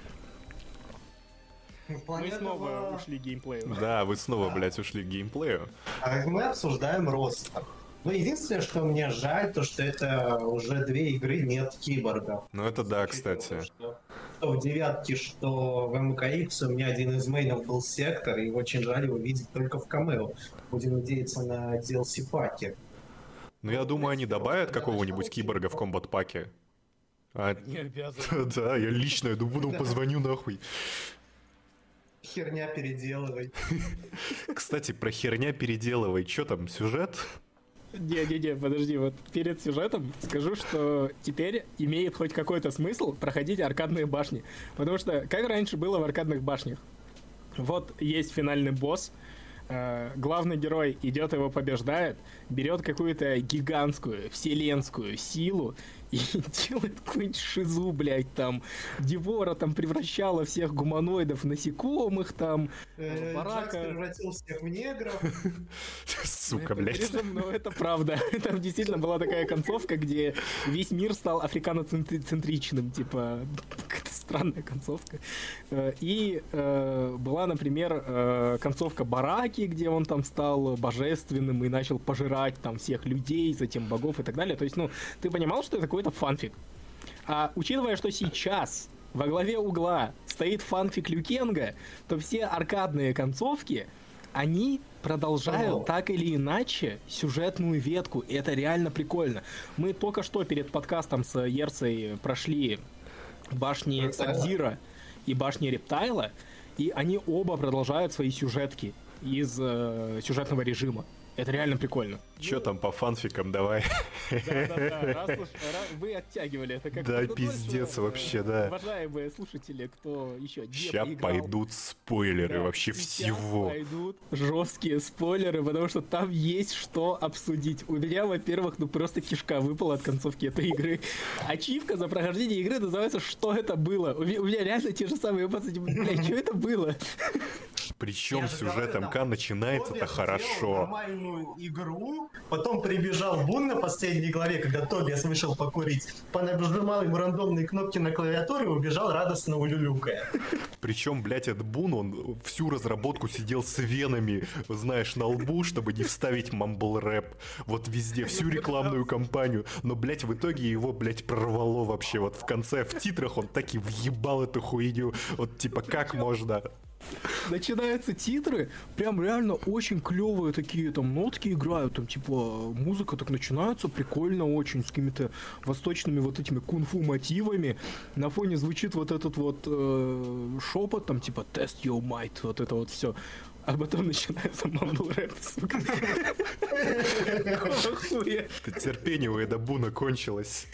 Мы снова ушли к геймплею. Да, вы снова, блядь, ушли к геймплею. А мы обсуждаем ростер. Ну, единственное, что мне жаль, то что это уже 2 игры нет киборгов. Ну это да, кстати. Что в девятке, что в МКХ у меня один из мейнов был Сектор, и очень жаль его видеть только в камео. Будем надеяться на DLC-паке. Ну я думаю, они добавят какого-нибудь киборга в комбат-паке. Не обязаны. Да, я лично, я думаю, позвоню нахуй. Херня переделывай. Кстати, про херня переделывай. Чё там, сюжет? Не-не-не, подожди, вот перед сюжетом скажу, что теперь имеет хоть какой-то смысл проходить аркадные башни. Потому что, как раньше было в аркадных башнях, вот есть финальный босс, главный герой идет его побеждает, берет какую-то гигантскую вселенскую силу и делает какую-нибудь шизу, блядь, там, Девора там превращала всех гуманоидов в насекомых, там, Джакс превратил всех в негров. Сука, блядь. Ну, это правда. Там действительно была такая концовка, где весь мир стал африканоцентричным, типа, какая-то странная концовка. И была, например, концовка Бараки, где он там стал божественным и начал пожирать там всех людей, затем богов и так далее. То есть, ну, ты понимал, что это какой-то фанфик. А учитывая, что сейчас во главе угла стоит фанфик Люкенга, то все аркадные концовки, они продолжают так или иначе сюжетную ветку. И это реально прикольно. Мы только что перед подкастом с Ерцей прошли башни Сабзира и башни Рептайла, и они оба продолжают свои сюжетки из сюжетного режима. Это реально прикольно. Чё там по фанфикам, давай. Да-да-да, раз уж вы оттягивали это как-то. Да, пиздец вообще, да. Уважаемые слушатели, кто еще не Сейчас поиграл, пойдут спойлеры вообще сейчас всего. пойдут жесткие спойлеры, потому что там есть что обсудить. У меня, во-первых, ну просто кишка выпала от концовки этой игры. Ачивка за прохождение игры называется «Что это было?». У меня реально те же самые эмоции, типа, блядь, что это было? Причем сюжет МК начинается-то хорошо. Нормальную игру, потом прибежал Бун на последней главе, когда Тобиас вышел покурить, понажимал ему рандомные кнопки на клавиатуре и убежал радостно улюлюкая. Причем, блядь, этот Бун, он всю разработку сидел с венами, знаешь, на лбу, чтобы не вставить мамбл рэп. Вот везде, всю рекламную кампанию. Но, блядь, в итоге его, блядь, прорвало вообще. Вот в конце, в титрах он так и въебал эту хуйню. Вот типа, как можно? Начинаются титры, прям реально очень клевые такие там нотки играют, там типа музыка так начинается прикольно очень, с какими-то восточными вот этими кунг-фу мотивами. На фоне звучит вот этот вот шепот, там типа test your might, вот это вот все. А потом начинается мамбл рэп, сука. Какого хуя? Терпение у Эда Буна кончилось.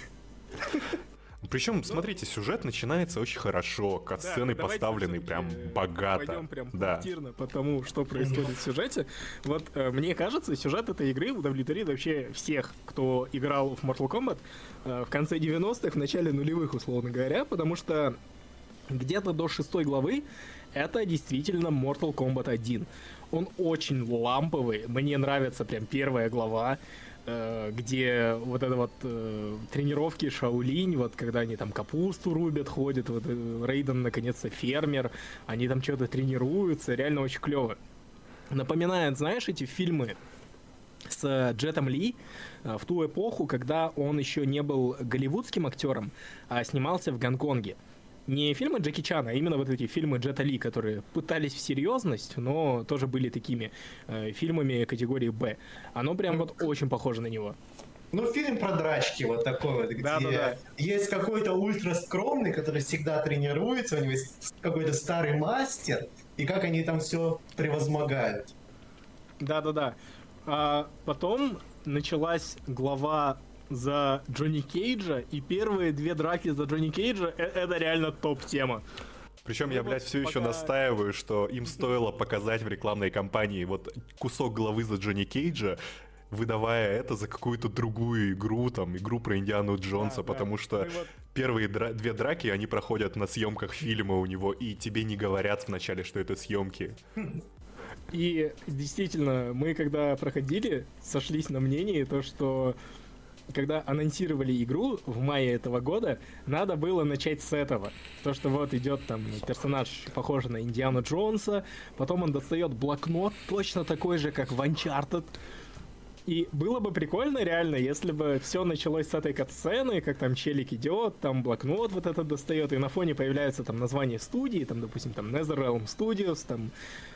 Причем, смотрите, сюжет начинается очень хорошо, катсцены поставлены прям богато. Пойдем прям да. пунктирно по тому, что происходит в сюжете. Вот мне кажется, сюжет этой игры удовлетворит вообще всех, кто играл в Mortal Kombat в конце 90-х, в начале нулевых, условно говоря, потому что где-то до 6 главы это действительно Mortal Kombat 1. Он очень ламповый, мне нравится прям первая глава, где вот это вот тренировки Шаолинь, вот когда они там капусту рубят, ходят, вот Рейден наконец-то фермер, они там что-то тренируются, реально очень клево. Напоминает, знаешь, эти фильмы с Джетом Ли в ту эпоху, когда он еще не был голливудским актером, а снимался в Гонконге. Не фильмы Джеки Чана, а именно вот эти фильмы Джета Ли, которые пытались в серьезность, но тоже были такими фильмами категории «Б». Оно прям вот очень похоже на него. Ну, фильм про драчки вот такой вот, где есть какой-то ультра скромный, который всегда тренируется, у него есть какой-то старый мастер, и как они там все превозмогают. Да-да-да. А потом началась глава за Джонни Кейджа, и первые 2 драки за Джонни Кейджа это реально топ-тема. Причем Ну я, вот блядь, все еще пока- настаиваю, что им стоило показать в рекламной кампании вот кусок головы за Джонни Кейджа, выдавая это за какую-то другую игру, там, игру про Индиану Джонса, Да, потому да. что Мы вот- первые две драки, они проходят на съемках фильма у него, и тебе не говорят вначале, что это съемки. И действительно, мы когда проходили, сошлись на мнении, то что когда анонсировали игру в мае этого года, надо было начать с этого. То, что вот идет там персонаж, похожий на Индиану Джонса, потом он достает блокнот, точно такой же, как в Uncharted. И было бы прикольно, реально, если бы все началось с этой катсцены, как там челик идет, там блокнот вот этот достает, и на фоне появляется там название студии, там, допустим, там NetherRealm Studios, там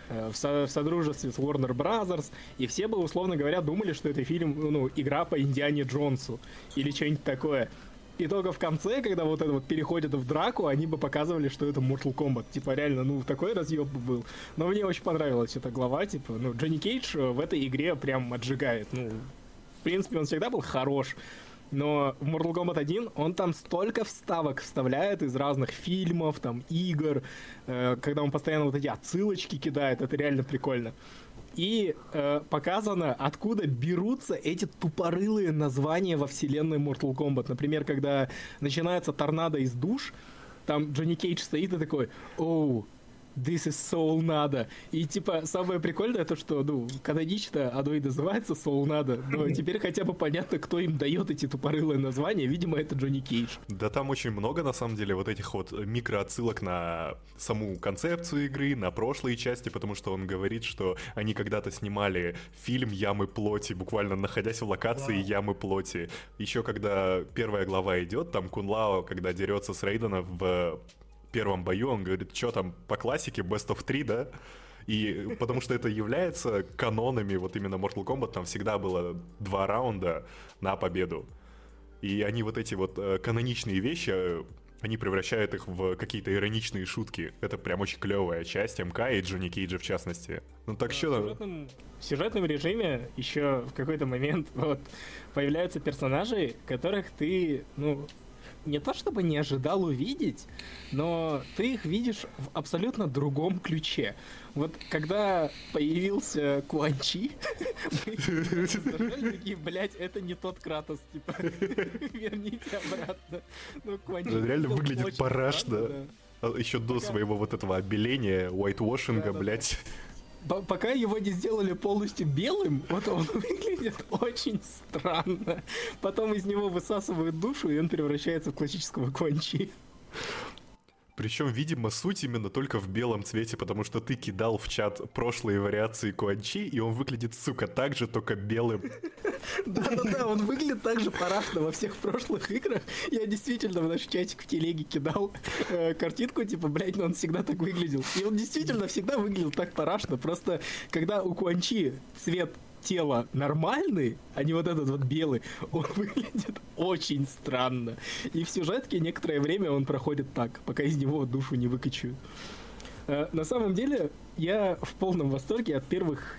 в содружестве с Warner Brothers, и все бы, условно говоря, думали, что это фильм, ну, игра по Индиане Джонсу или что-нибудь такое. И только в конце, когда вот это вот переходит в драку, они бы показывали, что это Mortal Kombat. Типа, реально, ну, такой разъеб бы был. Но мне очень понравилась эта глава, типа, ну, Джонни Кейдж в этой игре прям отжигает. Ну, в принципе, он всегда был хорош. Но в Mortal Kombat 1 он там столько вставок вставляет из разных фильмов, там, игр, когда он постоянно вот эти отсылочки кидает, это реально прикольно. И показано, откуда берутся эти тупорылые названия во вселенной Mortal Kombat. Например, когда начинается торнадо из душ, там Джонни Кейдж стоит и такой: «Оу, this is Soul Nada». И типа самое прикольное то, что, ну, канонично оно и называется Soul Nada, но теперь хотя бы понятно, кто им дает эти тупорылые названия. Видимо, это Джонни Кейдж. Да там очень много, на самом деле, вот этих вот микроотсылок на саму концепцию игры, на прошлые части, потому что он говорит, что они когда-то снимали фильм «Ямы плоти», буквально находясь в локации «Ямы плоти». Еще когда первая глава идет, там Кун Лао, когда дерется с Рейденом в первом бою, он говорит, что там по классике, Best of 3, да? И потому что это является канонами, вот именно Mortal Kombat, там всегда было 2 раунда на победу. И они вот эти вот каноничные вещи, они превращают их в какие-то ироничные шутки. Это прям очень клевая часть МК и Джонни Кейджа в частности. Ну так что... В сюжетном режиме еще в какой-то момент вот появляются персонажи, которых ты, ну, не то чтобы не ожидал увидеть, но ты их видишь в абсолютно другом ключе. Вот когда появился Куан Чи, мы такие, блять, это не тот Кратос, типа, верните обратно. Ну, Куан Чи реально выглядит очень парашно. странно, да. Еще до своего вот этого обеления, уайтвошинга, Да-да-да. блять. Пока его не сделали полностью белым, вот он выглядит очень странно. Потом из него высасывают душу, и он превращается в классического Куан Чи. Причем, видимо, суть именно только в белом цвете, потому что ты кидал в чат прошлые вариации Куан Чи, и он выглядит, сука, так же, только белым. Да-да-да, он выглядит так же парашно во всех прошлых играх. Я действительно в наш чатик в телеге кидал картинку, типа, блядь, ну он всегда так выглядел. И он действительно всегда выглядел так парашно. Просто когда у Куан Чи цвет тела нормальный, а не вот этот вот белый, он выглядит очень странно. И в сюжетке некоторое время он проходит так, пока из него душу не выкачают. На самом деле, я в полном восторге от первых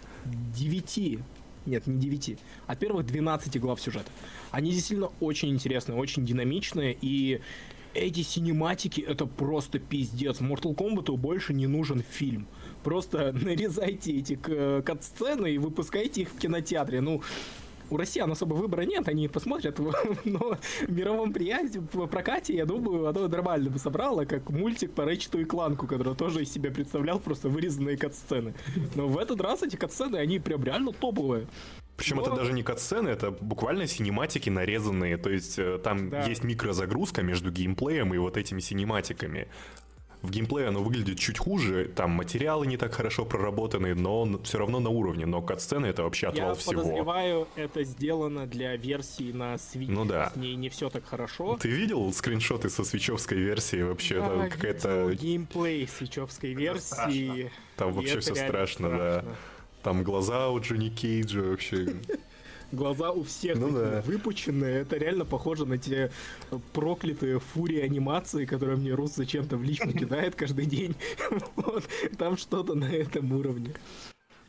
9, нет, не 9, от первых 12 глав сюжета. Они действительно очень интересные, очень динамичные, и эти синематики — это просто пиздец. Mortal Kombat больше не нужен фильм. Просто нарезайте эти кат-сцены и выпускайте их в кинотеатре. Ну, у россиян особо выбора нет, они посмотрят, но в мировом прокате, я думаю, оно нормально бы собрало, как мультик по Рэйчету и Кланку, который тоже из себя представлял просто вырезанные кат-сцены. Но в этот раз эти кат-сцены, они прям реально топовые. Причем это даже не катсцены, это буквально синематики нарезанные. То есть там есть микрозагрузка между геймплеем и вот этими синематиками. В геймплее оно выглядит чуть хуже, там материалы не так хорошо проработаны, но все равно на уровне. Но катсцены — это вообще отвал всего. Я подозреваю, это сделано для версии на Switch. Ну да. С ней не все так хорошо. Ты видел скриншоты со свечевской версии? Вообще Да, там какая-то... видел геймплей свечевской версии. Там И вообще это все реально страшно, да. Там глаза у Джонни Кейджа вообще. Глаза у всех Ну такие да. выпученные. Это реально похоже на те проклятые фурии анимации, которые мне Рус зачем-то в личку кидает каждый день. Вот. Там что-то на этом уровне.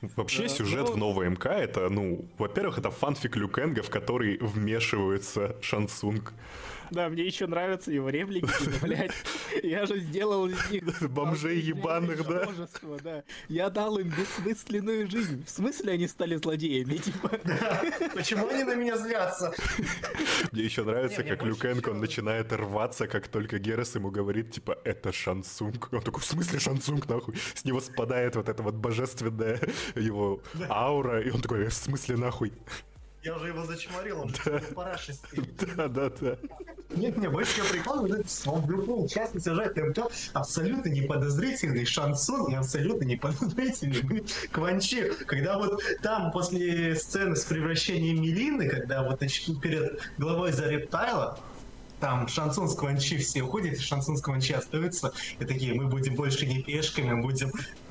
Вообще сюжет в новой МК это, во-первых, это фанфик Лю Кэнга, в который вмешивается Шансунг. Да, мне еще нравятся его реплики, блядь. Я же сделал из них... Бомжей ебаных, да? Множество, да. Я дал им бессмысленную жизнь. В смысле они стали злодеями, типа? Почему они на меня злятся? Мне еще нравится, как Лю Кэнг, он начинает рваться, как только Герас ему говорит, типа, это Шансунг. Он такой, в смысле Шансунг, нахуй? С него спадает вот эта вот божественная его аура, и он такой, в смысле нахуй? Я уже его зачморил, он же параши стоит. Да. Нет, мне больше всего прикольно, он в любом участник сюжета МК абсолютно неподозрительный Шансун и абсолютно неподозрительный Кван Чи. Когда вот там после сцены с превращением Мелины, когда вот перед главой за Рептайла, там Шансун с Кван Чи все уходят, и Шансун с Кван Чи остаются, и такие, мы будем больше не пешками, будем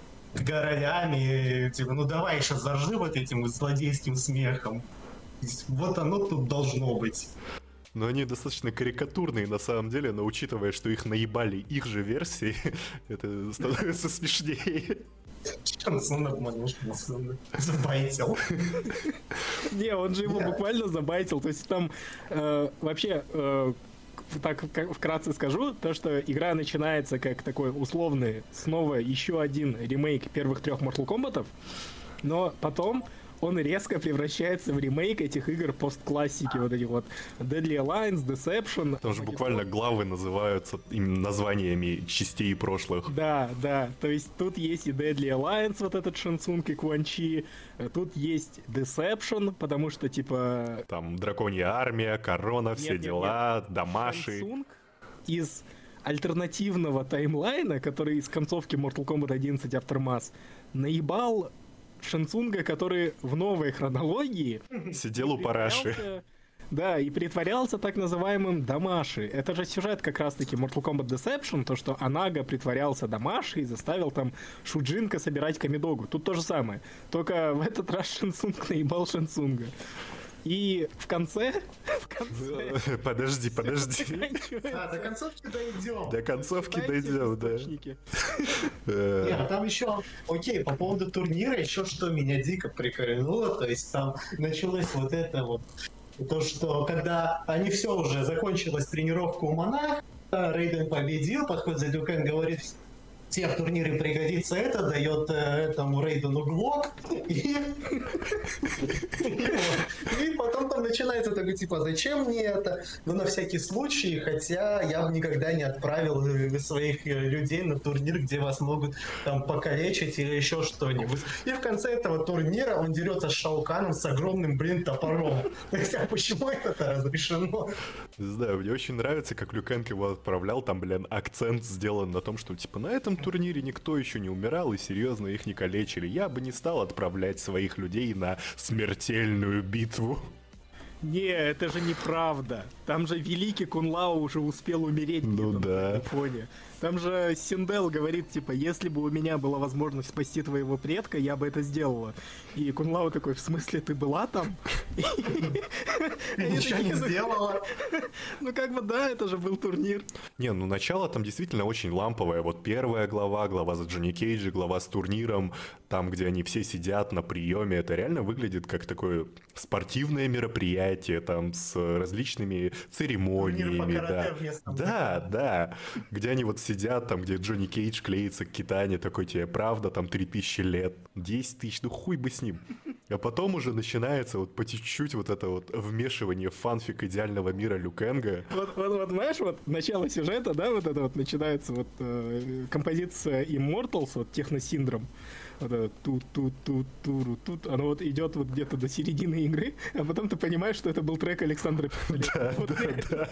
королями, типа, давай сейчас заржи вот этим злодейским смехом. Вот оно тут должно быть. Но они достаточно карикатурные на самом деле, но учитывая, что их наебали их же версии, это становится смешнее. Шансон обманул, Шансон забайтил. Не, он же его буквально забайтил. То есть там вообще... Так вкратце скажу, то что игра начинается как такой условный, снова еще один ремейк первых 3 Mortal Kombat'ов, но потом он резко превращается в ремейк этих игр постклассики, вот эти вот Deadly Alliance, Deception. Там же буквально главы называются именно названиями частей прошлых. Да, то есть тут есть и Deadly Alliance, вот этот Шансунг и Кван Чи, тут есть Deception, потому что типа... Там Драконья Армия, Корона, все дела, Дамаши. Шансунг из альтернативного таймлайна, который из концовки Mortal Kombat 11 Aftermath, наебал Шансунга, который в новой хронологии сидел у параши. Да, и притворялся так называемым Дамаши. Это же сюжет как раз-таки Mortal Kombat Deception, то, что Анага притворялся Дамаши и заставил там Шуджинка собирать Камидогу. Тут то же самое. Только в этот раз Шансунг наебал Шансунга. И в конце... Подожди. До концовки дойдем. До концовки дойдем, да. Нет, там еще, окей, по поводу турнира, еще что меня дико прикольнуло, то есть там началось вот это вот, то, что когда они все уже, закончилась тренировка у Монаха, Рейден победил, подходит за Люкен, говорит, тебе в турнире пригодится это, дает этому Рейдену глок, и потом там начинается такой, типа, зачем мне это? Ну, на всякий случай, хотя я бы никогда не отправил своих людей на турнир, где вас могут там покалечить или еще что-нибудь. И в конце этого турнира он дерется с Шауканом с огромным, топором. То есть, а почему это разрешено? Не знаю, мне очень нравится, как Лю Кэнг его отправлял, там, акцент сделан на том, что, типа, на этом турнире никто еще не умирал и серьезно их не калечили. Я бы не стал отправлять своих людей на смертельную битву. Не, это же неправда. Там же великий Кунлао уже успел умереть на фоне. Там же Синдел говорит, типа, если бы у меня была возможность спасти твоего предка, я бы это сделала. И Кунлао такой, в смысле, ты была там? Ты ничего не сделала? Ну как бы да, это же был турнир. Не, начало там действительно очень ламповое. Вот первая глава за Джонни Кейджа, глава с турниром, там, где они все сидят на приеме, это реально выглядит как такое спортивное мероприятие, там, с различными церемониями. Да, где они вот сидят, там, где Джонни Кейдж клеится к Китане, такой тебе, правда, там 3000 лет, 10 тысяч, ну хуй бы с ним. А потом уже начинается вот по чуть-чуть вот это вот вмешивание в фанфик идеального мира Лю Кэнга. Вот знаешь, вот начало сюжета, да, вот это вот начинается вот композиция Immortals, вот техносиндром. Вот это тут, оно вот идет вот где-то до середины игры, а потом ты понимаешь, что это был трек Александра Пистолета. Да.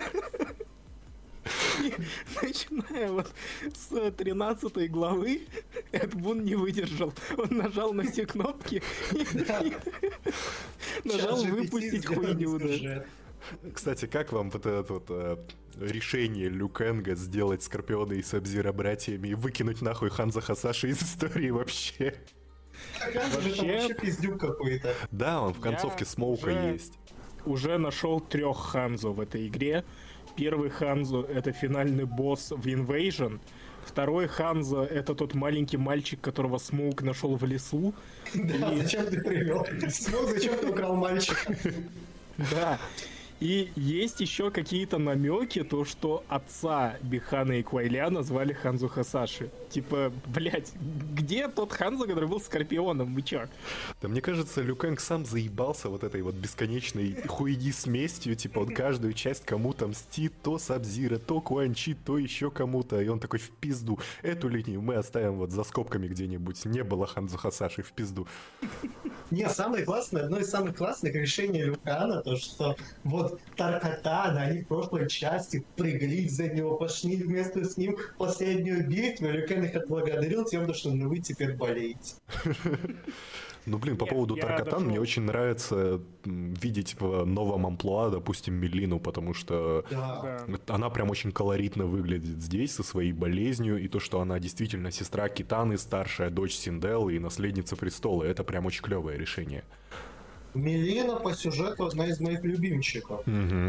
И, начиная вот с 13 главы, Эд Бун не выдержал. Он нажал на все кнопки и нажал выпустить хуйню. Кстати, как вам вот это вот решение Лю Кэнга сделать Скорпиона и Сабзира братьями и выкинуть нахуй Ханзо Хасаши из истории вообще? Вообще пиздюк какой-то. Да, он в концовке Смоука есть. Уже нашел 3 Ханзо в этой игре. Первый Ханзо — это финальный босс в Invasion. Второй Ханзо — это тот маленький мальчик, которого Смоук нашел в лесу. Да, зачем ты привел? Смоук, зачем ты украл мальчика? Да. И есть еще какие-то намеки, то, что отца Бихана и Квайляна звали Ханзо Хасаши. Типа, блять, где тот Ханзо, который был Скорпионом? Вы чё? Да мне кажется, Лю Кэнг сам заебался вот этой вот бесконечной хуйни с местью. Типа он каждую часть кому-то мстит, то Сабзира, то Куан Чи, то еще кому-то. И он такой в пизду. Эту линию мы оставим вот за скобками где-нибудь. Не было Ханзо Хасаши, в пизду. Не, самое классное, одно из самых классных решений Люкана, то что вот Таркатана, они в прошлой части прыгали за него, пошли вместе с ним в последнюю битву, Люкан их отблагодарил тем, что вы теперь болеете. Ну, блин, по поводу Таркатан, мне очень нравится видеть в новом амплуа, допустим, Мелину, потому что она прям очень колоритно выглядит здесь со своей болезнью, и то, что она действительно сестра Китаны, старшая дочь Синделлы и наследница престола, это прям очень клевое решение. Мелина по сюжету одна из моих любимчиков.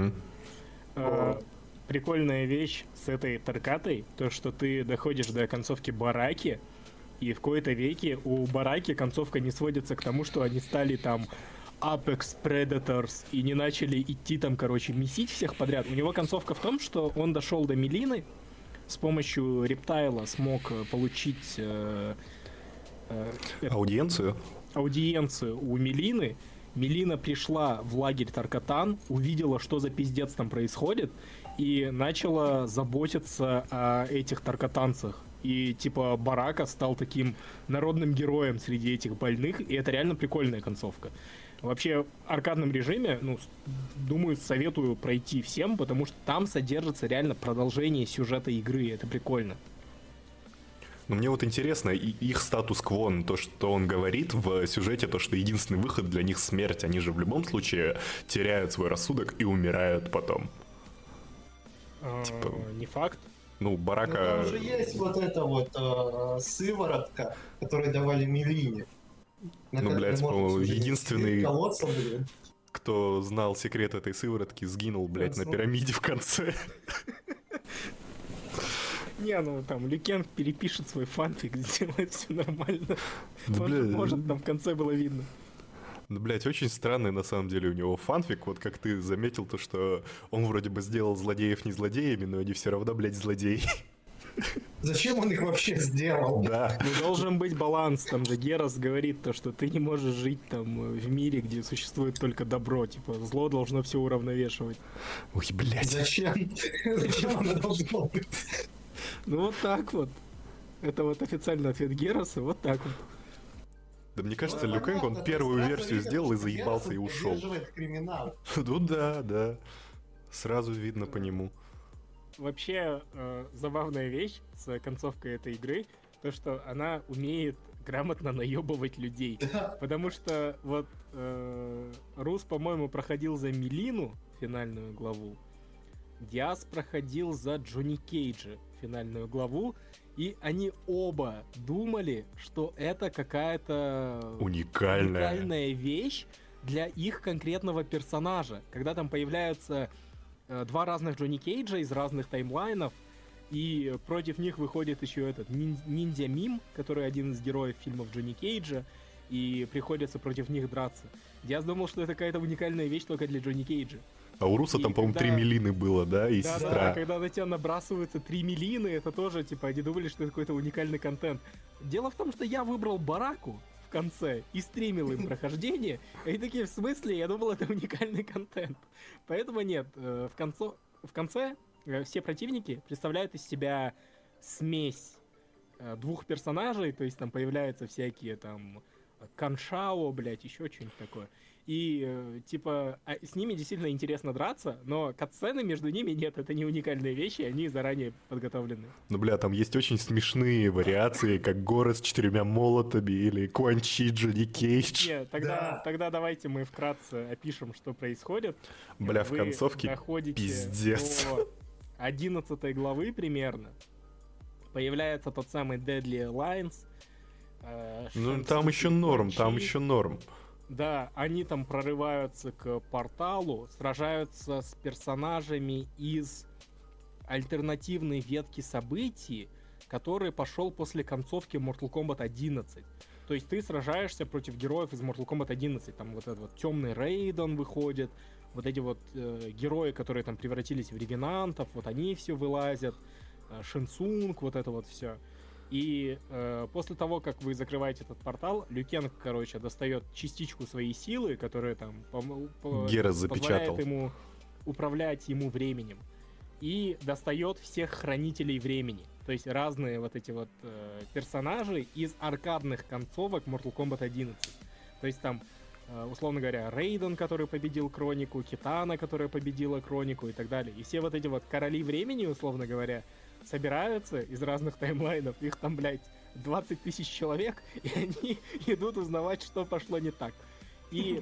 Прикольная вещь с этой Таркатой, то, что ты доходишь до концовки Бараки, и в кои-то веке у Бараки концовка не сводится к тому, что они стали там Apex Predators и не начали идти там, короче, месить всех подряд. У него концовка в том, что он дошел до Мелины, с помощью Рептайла смог получить аудиенцию у Мелины. Мелина пришла в лагерь Таркатан, увидела, что за пиздец там происходит, и начала заботиться о этих таркатанцах. И типа Барака стал таким народным героем среди этих больных, и это реально прикольная концовка. Вообще, в аркадном режиме, думаю, советую пройти всем, потому что там содержится реально продолжение сюжета игры, и это прикольно. Но мне вот интересно, их статус-кво, то, что он говорит в сюжете, то, что единственный выход для них смерть. Они же в любом случае теряют свой рассудок и умирают потом. Не факт. Барака... Там же есть вот эта вот сыворотка, которую давали Мелине. По-моему, единственный, кто знал секрет этой сыворотки, сгинул, на пирамиде в конце. Не, там Лю Кэнг перепишет свой фанфик, сделает все нормально. Может, там в конце было видно. Очень странный на самом деле у него фанфик, вот как ты заметил, то что он вроде бы сделал злодеев не злодеями, но они все равно, злодеи. Зачем он их вообще сделал? Да. Должен быть баланс, там же Герас говорит то, что ты не можешь жить там в мире, где существует только добро, типа зло должно все уравновешивать. Ой, блядь. Зачем? Зачем оно должно быть? Вот так вот. Это вот официальный ответ Гераса, вот так вот. Да мне кажется, Лю Кэнг, он первую версию сделал и заебался и ушел. Да. Сразу видно по нему. Вообще, забавная вещь с концовкой этой игры, то, что она умеет грамотно наебывать людей. Потому что вот Рус, по-моему, проходил за Мелину финальную главу, Диас проходил за Джонни Кейджа финальную главу, и они оба думали, что это какая-то уникальная вещь для их конкретного персонажа. Когда там появляются два разных Джонни Кейджа из разных таймлайнов, и против них выходит еще этот Ниндзя Мим, который один из героев фильмов Джонни Кейджа, и приходится против них драться. Я думал, что это какая-то уникальная вещь только для Джонни Кейджа. А у Руса там, по-моему, 3 Мелины было, да, и сестра. Да, когда на тебя набрасываются 3 Мелины, это тоже, они думали, что это какой-то уникальный контент. Дело в том, что я выбрал Бараку в конце и стримил им прохождение, и такие, в смысле? Я думал, это уникальный контент. Поэтому нет, в конце все противники представляют из себя смесь двух персонажей, то есть там появляются всякие там Каншао, еще что-нибудь такое. И, с ними действительно интересно драться, но катсцены между ними нет, это не уникальные вещи, они заранее подготовлены. Там есть очень смешные вариации, как город с 4 молотами или Куан Чи, Джонни Кейдж. Нет, тогда давайте мы вкратце опишем, что происходит. В концовке пиздец. До 11 главы примерно появляется тот самый Deadly Alliance. Там еще норм. Да, они там прорываются к порталу, сражаются с персонажами из альтернативной ветки событий, который пошел после концовки Mortal Kombat 11. То есть ты сражаешься против героев из Mortal Kombat 11. Там вот этот вот темный Рейден выходит, вот эти вот герои, которые там превратились в ревенантов, вот они все вылазят, Шинсунг, вот это вот все. И после того, как вы закрываете этот портал, Лю Кенг, короче, достает частичку своей силы, которая там Герас запечатал. позволяет ему управлять ему временем. И достает всех хранителей времени. То есть разные вот эти вот персонажи из аркадных концовок Mortal Kombat 11. То есть там, условно говоря, Рейден, который победил Кронику, Китана, которая победила Кронику и так далее. И все вот эти вот короли времени, условно говоря, собираются из разных таймлайнов, их там, блядь, 20 тысяч человек, и они идут узнавать, что пошло не так. И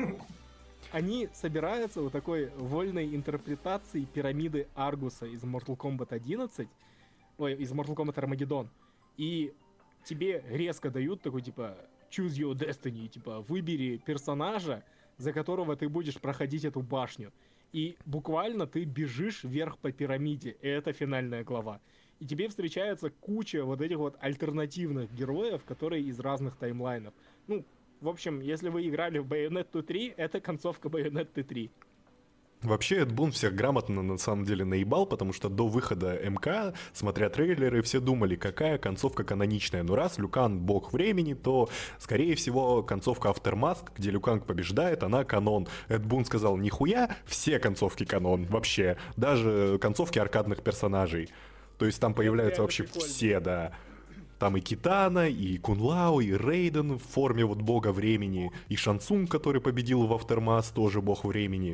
они собираются вот такой вольной интерпретации пирамиды Аргуса из Mortal Kombat 11, из Mortal Kombat Armageddon, и тебе резко дают такой, типа, choose your destiny, типа, выбери персонажа, за которого ты будешь проходить эту башню. И буквально ты бежишь вверх по пирамиде, и это финальная глава. И тебе встречается куча вот этих вот альтернативных героев, которые из разных таймлайнов. Ну, в общем, если вы играли в Bayonetta 3, это концовка Bayonetta 3. Вообще, Эд Бун всех грамотно на самом деле наебал, потому что до выхода МК, смотря трейлеры, все думали, какая концовка каноничная. Но раз Лю Кан бог времени, то, скорее всего, концовка Aftermath, где Лю Канг побеждает, она канон. Эд Бун сказал, нихуя, все концовки канон, вообще. Даже концовки аркадных персонажей. То есть там появляются вообще прикольно. все, да. Там и Китана, и Кун Лао, и Рейден в форме вот бога времени, и Шансунг, который победил в Aftermath, тоже бог времени.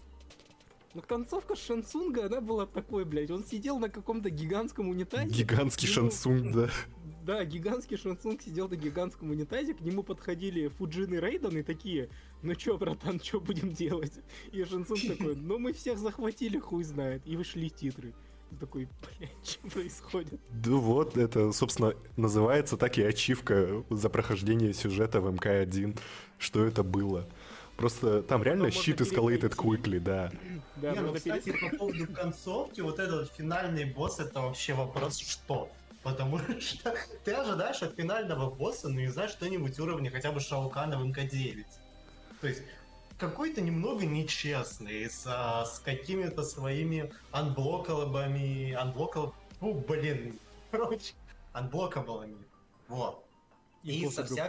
Но концовка Шансунга, она была такой, блядь, он сидел на каком-то гигантском унитазе. Гигантский ему- Шансунг, да. Да, гигантский Шансунг сидел на гигантском унитазе, к нему подходили Фуджин и Рейден и такие, ну чё, братан, чё будем делать? И Шансунг такой, ну мы всех захватили, хуй знает. И вышли титры. И такой, блядь, что происходит? Да вот, это, собственно, называется так и ачивка за прохождение сюжета в МК-1. Что это было? Просто там реально Что, щит можно escalated перепойти? quickly, да. Да, Не, ну, можно кстати, по поводу концовки, вот этот вот финальный босс, это вообще вопрос что? Потому что ты ожидаешь от финального босса, ну не знаю, что-нибудь уровня хотя бы Шаукана в МК-9. То есть какой-то немного нечестный, с какими-то своими анблокаблами, анблокаблами. Вот. И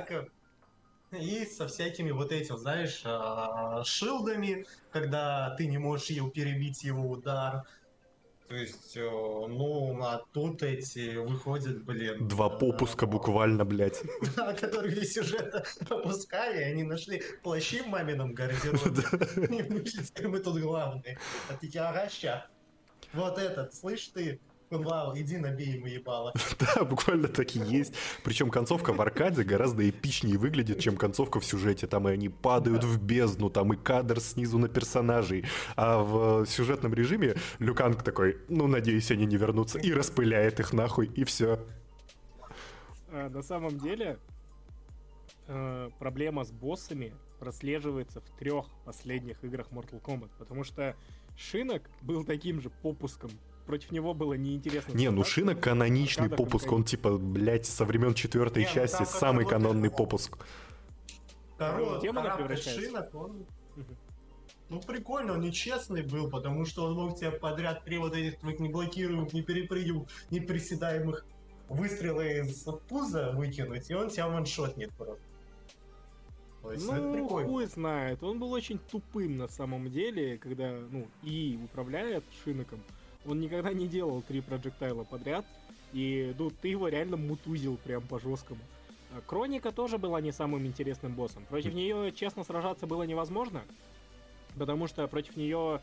со всякими вот этим, знаешь, шилдами, когда ты не можешь ее перебить, его удар. То есть, а тут эти выходят, блин... Два попуска буквально, блядь. Которые весь сюжет пропускали, они нашли плащи в мамином гардеробе. И мысли, мы тут главные. А такие, ага, ща. Вот этот, слышь ты, Кунлау, иди набей ему ебало. Да, буквально так и есть. Причем концовка в аркаде гораздо эпичнее выглядит, чем концовка в сюжете. Там и они падают в бездну, там и кадр снизу на персонажей. А в сюжетном режиме Лю Канг такой, ну, надеюсь, они не вернутся, и распыляет их нахуй, и все. На самом деле, проблема с боссами прослеживается в 3 последних играх Mortal Kombat, потому что Шинок был таким же попуском. Против него было неинтересно. Не, ну сражаться. Шинок каноничный Аркадах попуск, МК. он типа, блядь, со времен 4-й Не, ну части там самый как-то канонный вот попуск. Тема она Карабкать превращается. Шинок, он... Мгм. Ну, прикольно, он нечестный был, потому что он мог тебе подряд 3 вот этих твоих не блокируемых, не перепрыгиваемых, не приседаемых выстрела из пуза выкинуть, и он тебя ваншотнет просто. То есть, это Ну, прикольно. хуй знает. Он был очень тупым на самом деле, когда, и управляет Шиноком. Он никогда не делал 3 проджектайла подряд, и, ты его реально мутузил прям по-жесткому. Кроника тоже была не самым интересным боссом. Против нее, честно, сражаться было невозможно, потому что против нее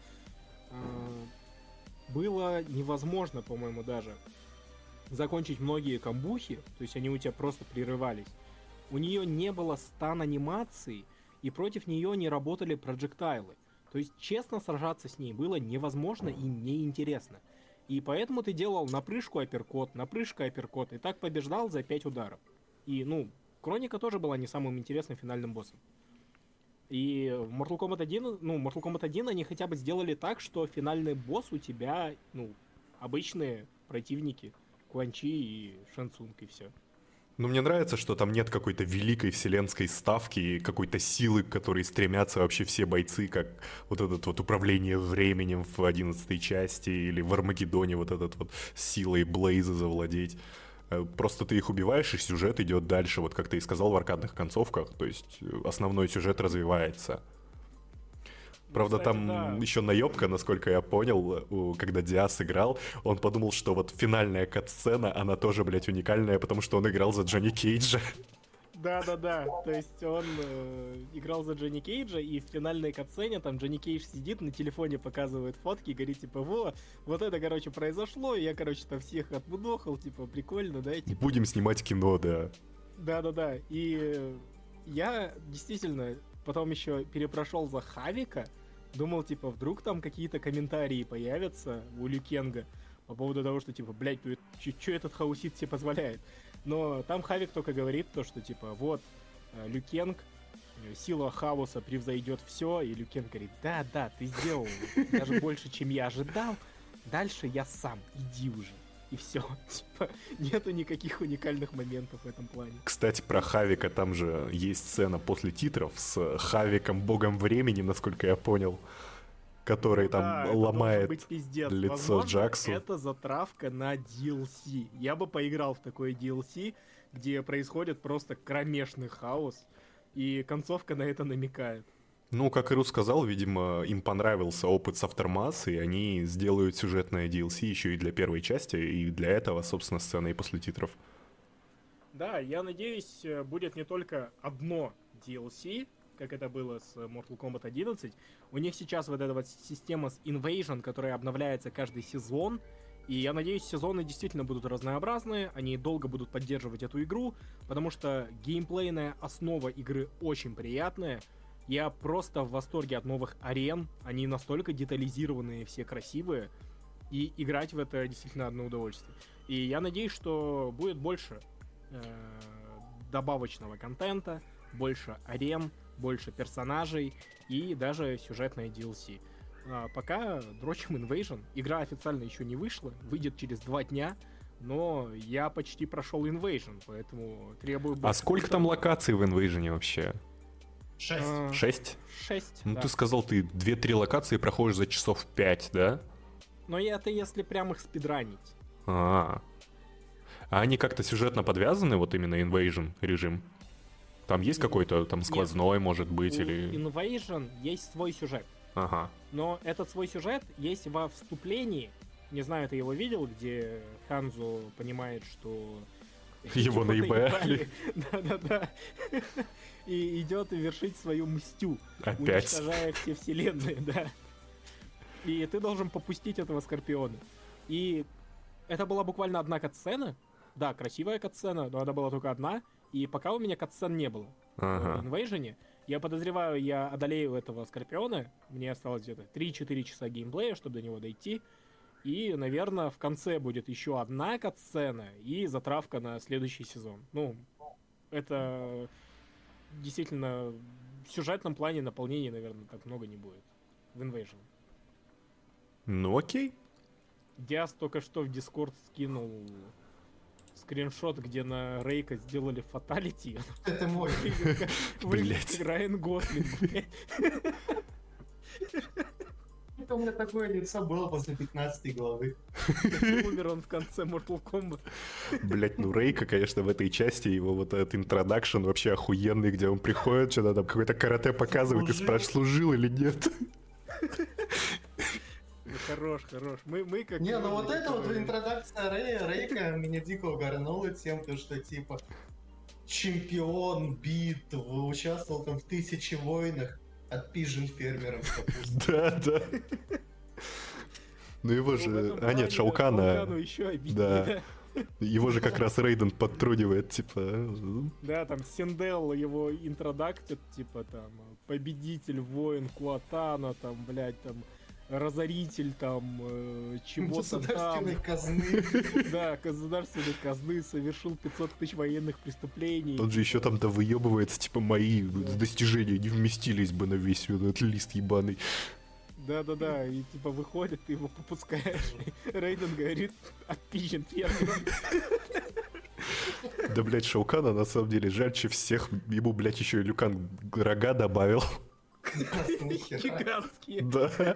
было невозможно, по-моему, даже закончить многие камбухи, то есть они у тебя просто прерывались. У нее не было стан-анимации, и против нее не работали проджектайлы. То есть честно сражаться с ней было невозможно и неинтересно. И поэтому ты делал напрыжку апперкот, напрыжка апперкот, и так побеждал за 5 ударов. И, Кроника тоже была не самым интересным финальным боссом. И в Mortal Kombat 1, Mortal Kombat 1 они хотя бы сделали так, что финальный босс у тебя, обычные противники. Куан Чи и Шэн Цунг, и все. Ну, мне нравится, что там нет какой-то великой вселенской ставки, какой-то силы, к которой стремятся вообще все бойцы, как вот этот вот управление временем в 11-й части или в Армагеддоне вот этот вот силой Блейза завладеть. Просто ты их убиваешь, и сюжет идет дальше, вот как ты и сказал в аркадных концовках, то есть основной сюжет развивается. Правда, кстати, там да. еще наебка, насколько я понял, когда Диас играл, он подумал, что вот финальная катсцена, она тоже, блядь, уникальная, потому что он играл за Джонни Кейджа. Да-да-да, то есть он играл за Джонни Кейджа, и в финальной катсцене там Джонни Кейдж сидит, на телефоне показывает фотки, и говорит, типа, вот это, короче, произошло, и я, короче, там всех отмудохал, типа, прикольно, да, и, типа... Будем снимать кино, да. Да-да-да, и я действительно потом еще перепрошел за Хавика, думал, типа, вдруг там какие-то комментарии появятся у Лю Кенга по поводу того, что, типа, блядь, ну что этот хаусит себе позволяет? Но там Хавик только говорит то, что, типа, вот, Лю Кенг, сила хаоса превзойдет все, и Лю Кенг говорит, да, ты сделал даже больше, чем я ожидал, дальше я сам, иди уже. И все. Типа, нету никаких уникальных моментов в этом плане. Кстати, про Хавика, там же есть сцена после титров с Хавиком, богом времени, насколько я понял, который там Да, это ломает должен быть пиздец. лицо Возможно, Джаксу. это затравка на DLC. Я бы поиграл в такое DLC, где происходит просто кромешный хаос, и концовка на это намекает. Ну, как Иру сказал, видимо, им понравился опыт с Aftermath, и они сделают сюжетное DLC еще и для первой части, и для этого, собственно, сцена и после титров. Да, я надеюсь, будет не только одно DLC, как это было с Mortal Kombat 11. У них сейчас вот эта вот система с Invasion, которая обновляется каждый сезон. И я надеюсь, сезоны действительно будут разнообразные, они долго будут поддерживать эту игру, потому что геймплейная основа игры очень приятная. Я просто в восторге от новых арен, они настолько детализированные, все красивые, и играть в это действительно одно удовольствие. И я надеюсь, что будет больше добавочного контента, больше арен, больше персонажей и даже сюжетное DLC. Пока дрочим Invasion. Игра официально еще не вышла, выйдет через 2 дня, но я почти прошел Invasion, поэтому требую... А сколько там локаций в Invasion вообще? 6. 6? 6, Ну, да. ты сказал, ты 2-3 локации проходишь за часов 5, да? Но это если прям их спидранить. А они как-то сюжетно подвязаны, вот именно Invasion режим? Там есть какой-то там сквозной, может быть, У или... Invasion есть свой сюжет. Ага. Но этот свой сюжет есть во вступлении. Не знаю, ты его видел, где Ханзо понимает, что... Его наебали. Да-да-да. И идет вершить свою мстю. Опять. Уничтожая все вселенные, да. И ты должен попустить этого Скорпиона. И это была буквально одна катсцена. Да, красивая катсцена, но она была только одна. И пока у меня катсцен не было Ага. в Invasion, я подозреваю, я одолею этого Скорпиона. Мне осталось где-то 3-4 часа геймплея, чтобы до него дойти. И, наверное, в конце будет еще одна катсцена и затравка на следующий сезон. Ну, это действительно в сюжетном плане наполнения, наверное, так много не будет в Invasion. Ну окей. Диас только что в Discord скинул скриншот, где на Рейка сделали фаталити. Это мой. Блять. Райан Гослинг, блядь. Это у меня такое лицо было после 15 главы. Умер он в конце Mortal Kombat. Блять, ну Рейка, конечно, в этой части, его вот этот интродакшн вообще охуенный, где он приходит, что-то там какой-то карате показывает и спрашивает, служил или нет. Ну, хорош. Мы как... Не, ну вот это вот интродакция Рейка меня дико угорнула тем, что типа чемпион битв, участвовал там в 1000 войнах, отпизжен фермером с капустой. Да. Ну его же... А нет, Шаукана. Шаукану еще обиднее. Да. Его же как раз Рейден подтрунивает, типа... Да, там Синдел его интродактит, типа там победитель, воин Куатана, там, блядь, там разоритель, там, чего-то там. Государственной казны. Да, государственной казны, совершил 500 тысяч военных преступлений. Он же еще там-то выебывается, типа, мои достижения не вместились бы на весь этот лист ебаный. Да-да-да, и типа выходит, ты его попускаешь, и Рейден говорит, отпизжен первым. Да, блядь, Шаукана на самом деле жальче всех. Ему, блядь, еще и Люкан рога добавил. Гигантские. Да.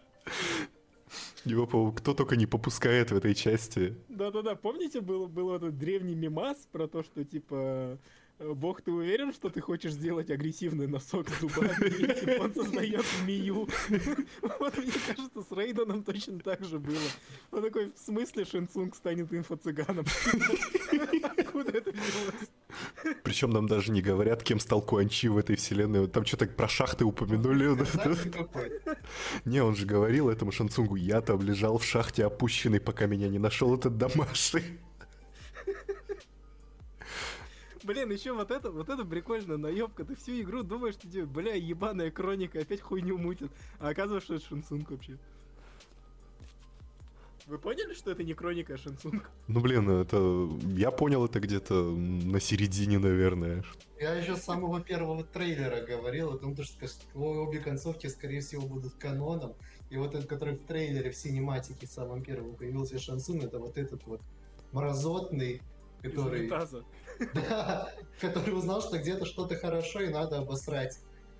Его, по-моему, кто только не попускает в этой части. Да-да-да, помните, был этот древний мемас про то, что типа... Бог, ты уверен, что ты хочешь сделать агрессивный носок с зубами? И типа, он создает змею. Вот мне кажется, с Рейденом точно так же было. Он такой, в смысле Шенсунг станет инфо-цыганом? Откуда это взялось? Причем нам даже не говорят, кем стал Куан Чи в этой вселенной. Вот там что-то про шахты упомянули. Не, он же говорил этому Шансунгу, я там лежал в шахте опущенный, пока меня не нашел этот домашний. Блин, еще вот это прикольная наебка. Ты всю игру думаешь, что тебе, бля, ебаная Кроника опять хуйню мутит. А оказывается, что это Шансунг вообще. Вы поняли, что это не Кроника, а Шансунг? Ну, блин, это... Я понял это где-то на середине, наверное. Я еще с самого первого трейлера говорил о том, что обе концовки, скорее всего, будут каноном. И вот этот, который в трейлере, в синематике самом первом появился Шансун, это вот этот вот мразотный, который... Да, который узнал, что где-то что-то хорошо и надо обосрать.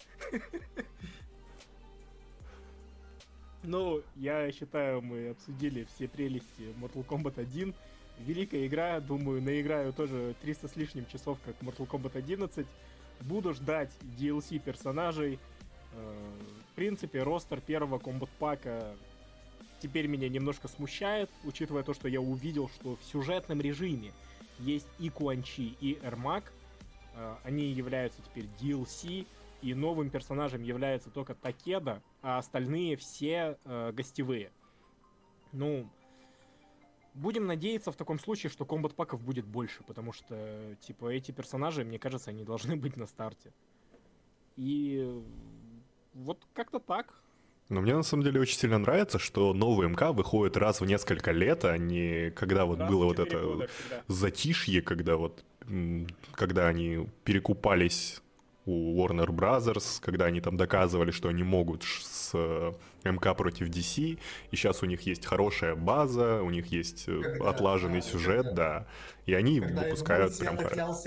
Ну, я считаю, мы обсудили все прелести Mortal Kombat 1. Великая игра, думаю, наиграю тоже 300 с лишним часов, как Mortal Kombat 11. Буду ждать DLC персонажей. В принципе, ростер первого комбат-пака теперь меня немножко смущает, учитывая то, что я увидел, что в сюжетном режиме есть и Куан Чи, и Эрмак. Они являются теперь DLC, и новым персонажем является только Такеда, а остальные все гостевые. Ну, будем надеяться в таком случае, что комбат-паков будет больше, потому что, типа, эти персонажи, мне кажется, они должны быть на старте. И вот как-то так. Но мне на самом деле очень сильно нравится, что новый МК выходит раз в несколько лет, а не когда вот раз было вот это затишье, когда они перекупались у Warner Brothers, когда они там доказывали, что они могут с МК против DC, и сейчас у них есть хорошая база, у них есть отлаженный сюжет, да, и они выпускают прям...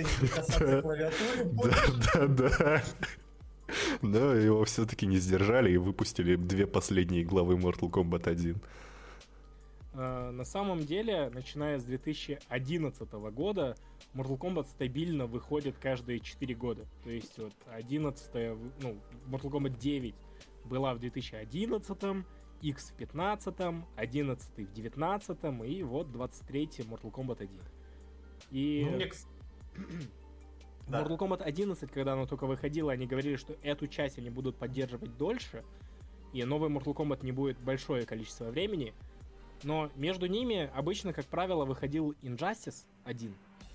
Да. Да, его все-таки не сдержали и выпустили 2 последние главы Mortal Kombat 1. На самом деле, начиная с 2011 года, Mortal Kombat стабильно выходит каждые 4 года. То есть вот 11-я, Mortal Kombat 9 была в 2011, X в 15, 11 в 19 и вот 23-й Mortal Kombat 1. И... Mortal Kombat 11, когда оно только выходило, они говорили, что эту часть они будут поддерживать дольше, и новый Mortal Kombat не будет большое количество времени, но между ними обычно, как правило, выходил Injustice 1,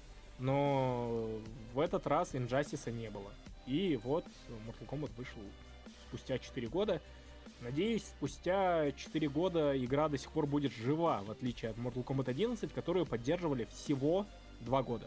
но в этот раз Injustice не было. И вот Mortal Kombat вышел спустя 4 года. Надеюсь, спустя 4 года игра до сих пор будет жива, в отличие от Mortal Kombat 11, которую поддерживали всего 2 года.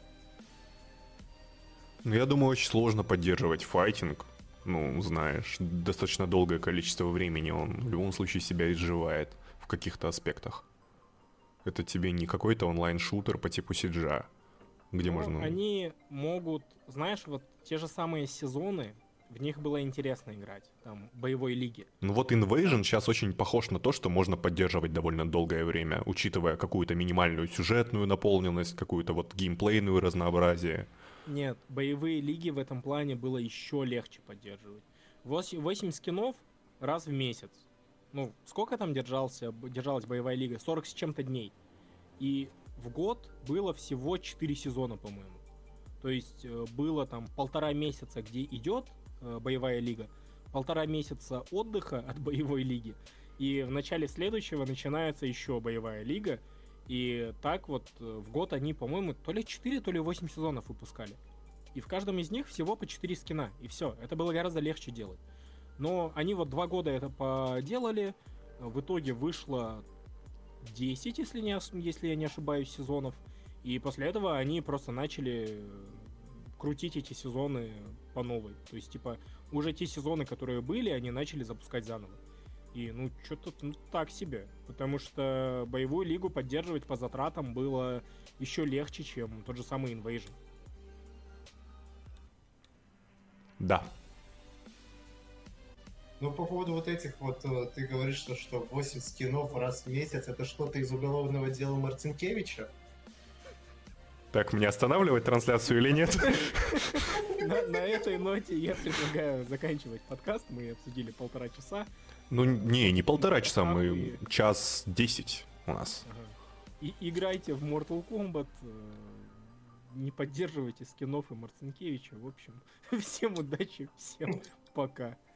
Ну, я думаю, очень сложно поддерживать файтинг. Ну, знаешь, достаточно долгое количество времени он в любом случае себя изживает в каких-то аспектах. Это тебе не какой-то онлайн-шутер по типу Сиджа, где можно... Они могут... Знаешь, вот те же самые сезоны, в них было интересно играть, там, боевой лиги. Ну вот Invasion сейчас очень похож на то, что можно поддерживать довольно долгое время, учитывая какую-то минимальную сюжетную наполненность, какую-то вот геймплейную разнообразие. Нет, боевые лиги в этом плане было еще легче поддерживать. 8 скинов раз в месяц. Ну, сколько там держалась боевая лига? 40 с чем-то дней. И в год было всего 4 сезона, по-моему. То есть было там 1,5 месяца, где идет боевая лига, 1,5 месяца отдыха от боевой лиги, и в начале следующего начинается еще боевая лига, и так вот в год они, по-моему, то ли 4, то ли 8 сезонов выпускали. И в каждом из них всего по 4 скина, и все. Это было гораздо легче делать. Но они вот 2 года это поделали, в итоге вышло 10, если я не ошибаюсь, сезонов, и после этого они просто начали крутить эти сезоны по новой. То есть, типа, уже те сезоны, которые были, они начали запускать заново. И, ну, что-то так себе. Потому что боевую лигу поддерживать по затратам было еще легче, чем тот же самый Invasion. Да. Ну, по поводу вот этих вот, ты говоришь, что 8 скинов раз в месяц, это что-то из уголовного дела Марцинкевича? Так, мне останавливать трансляцию или нет? На этой ноте я предлагаю заканчивать подкаст. Мы обсудили 1,5 часа. Ну, не 1,5 часа, мы 1:10 у нас. И играйте в Mortal Kombat. Не поддерживайте скинов и Марцинкевича. В общем, всем удачи, всем пока.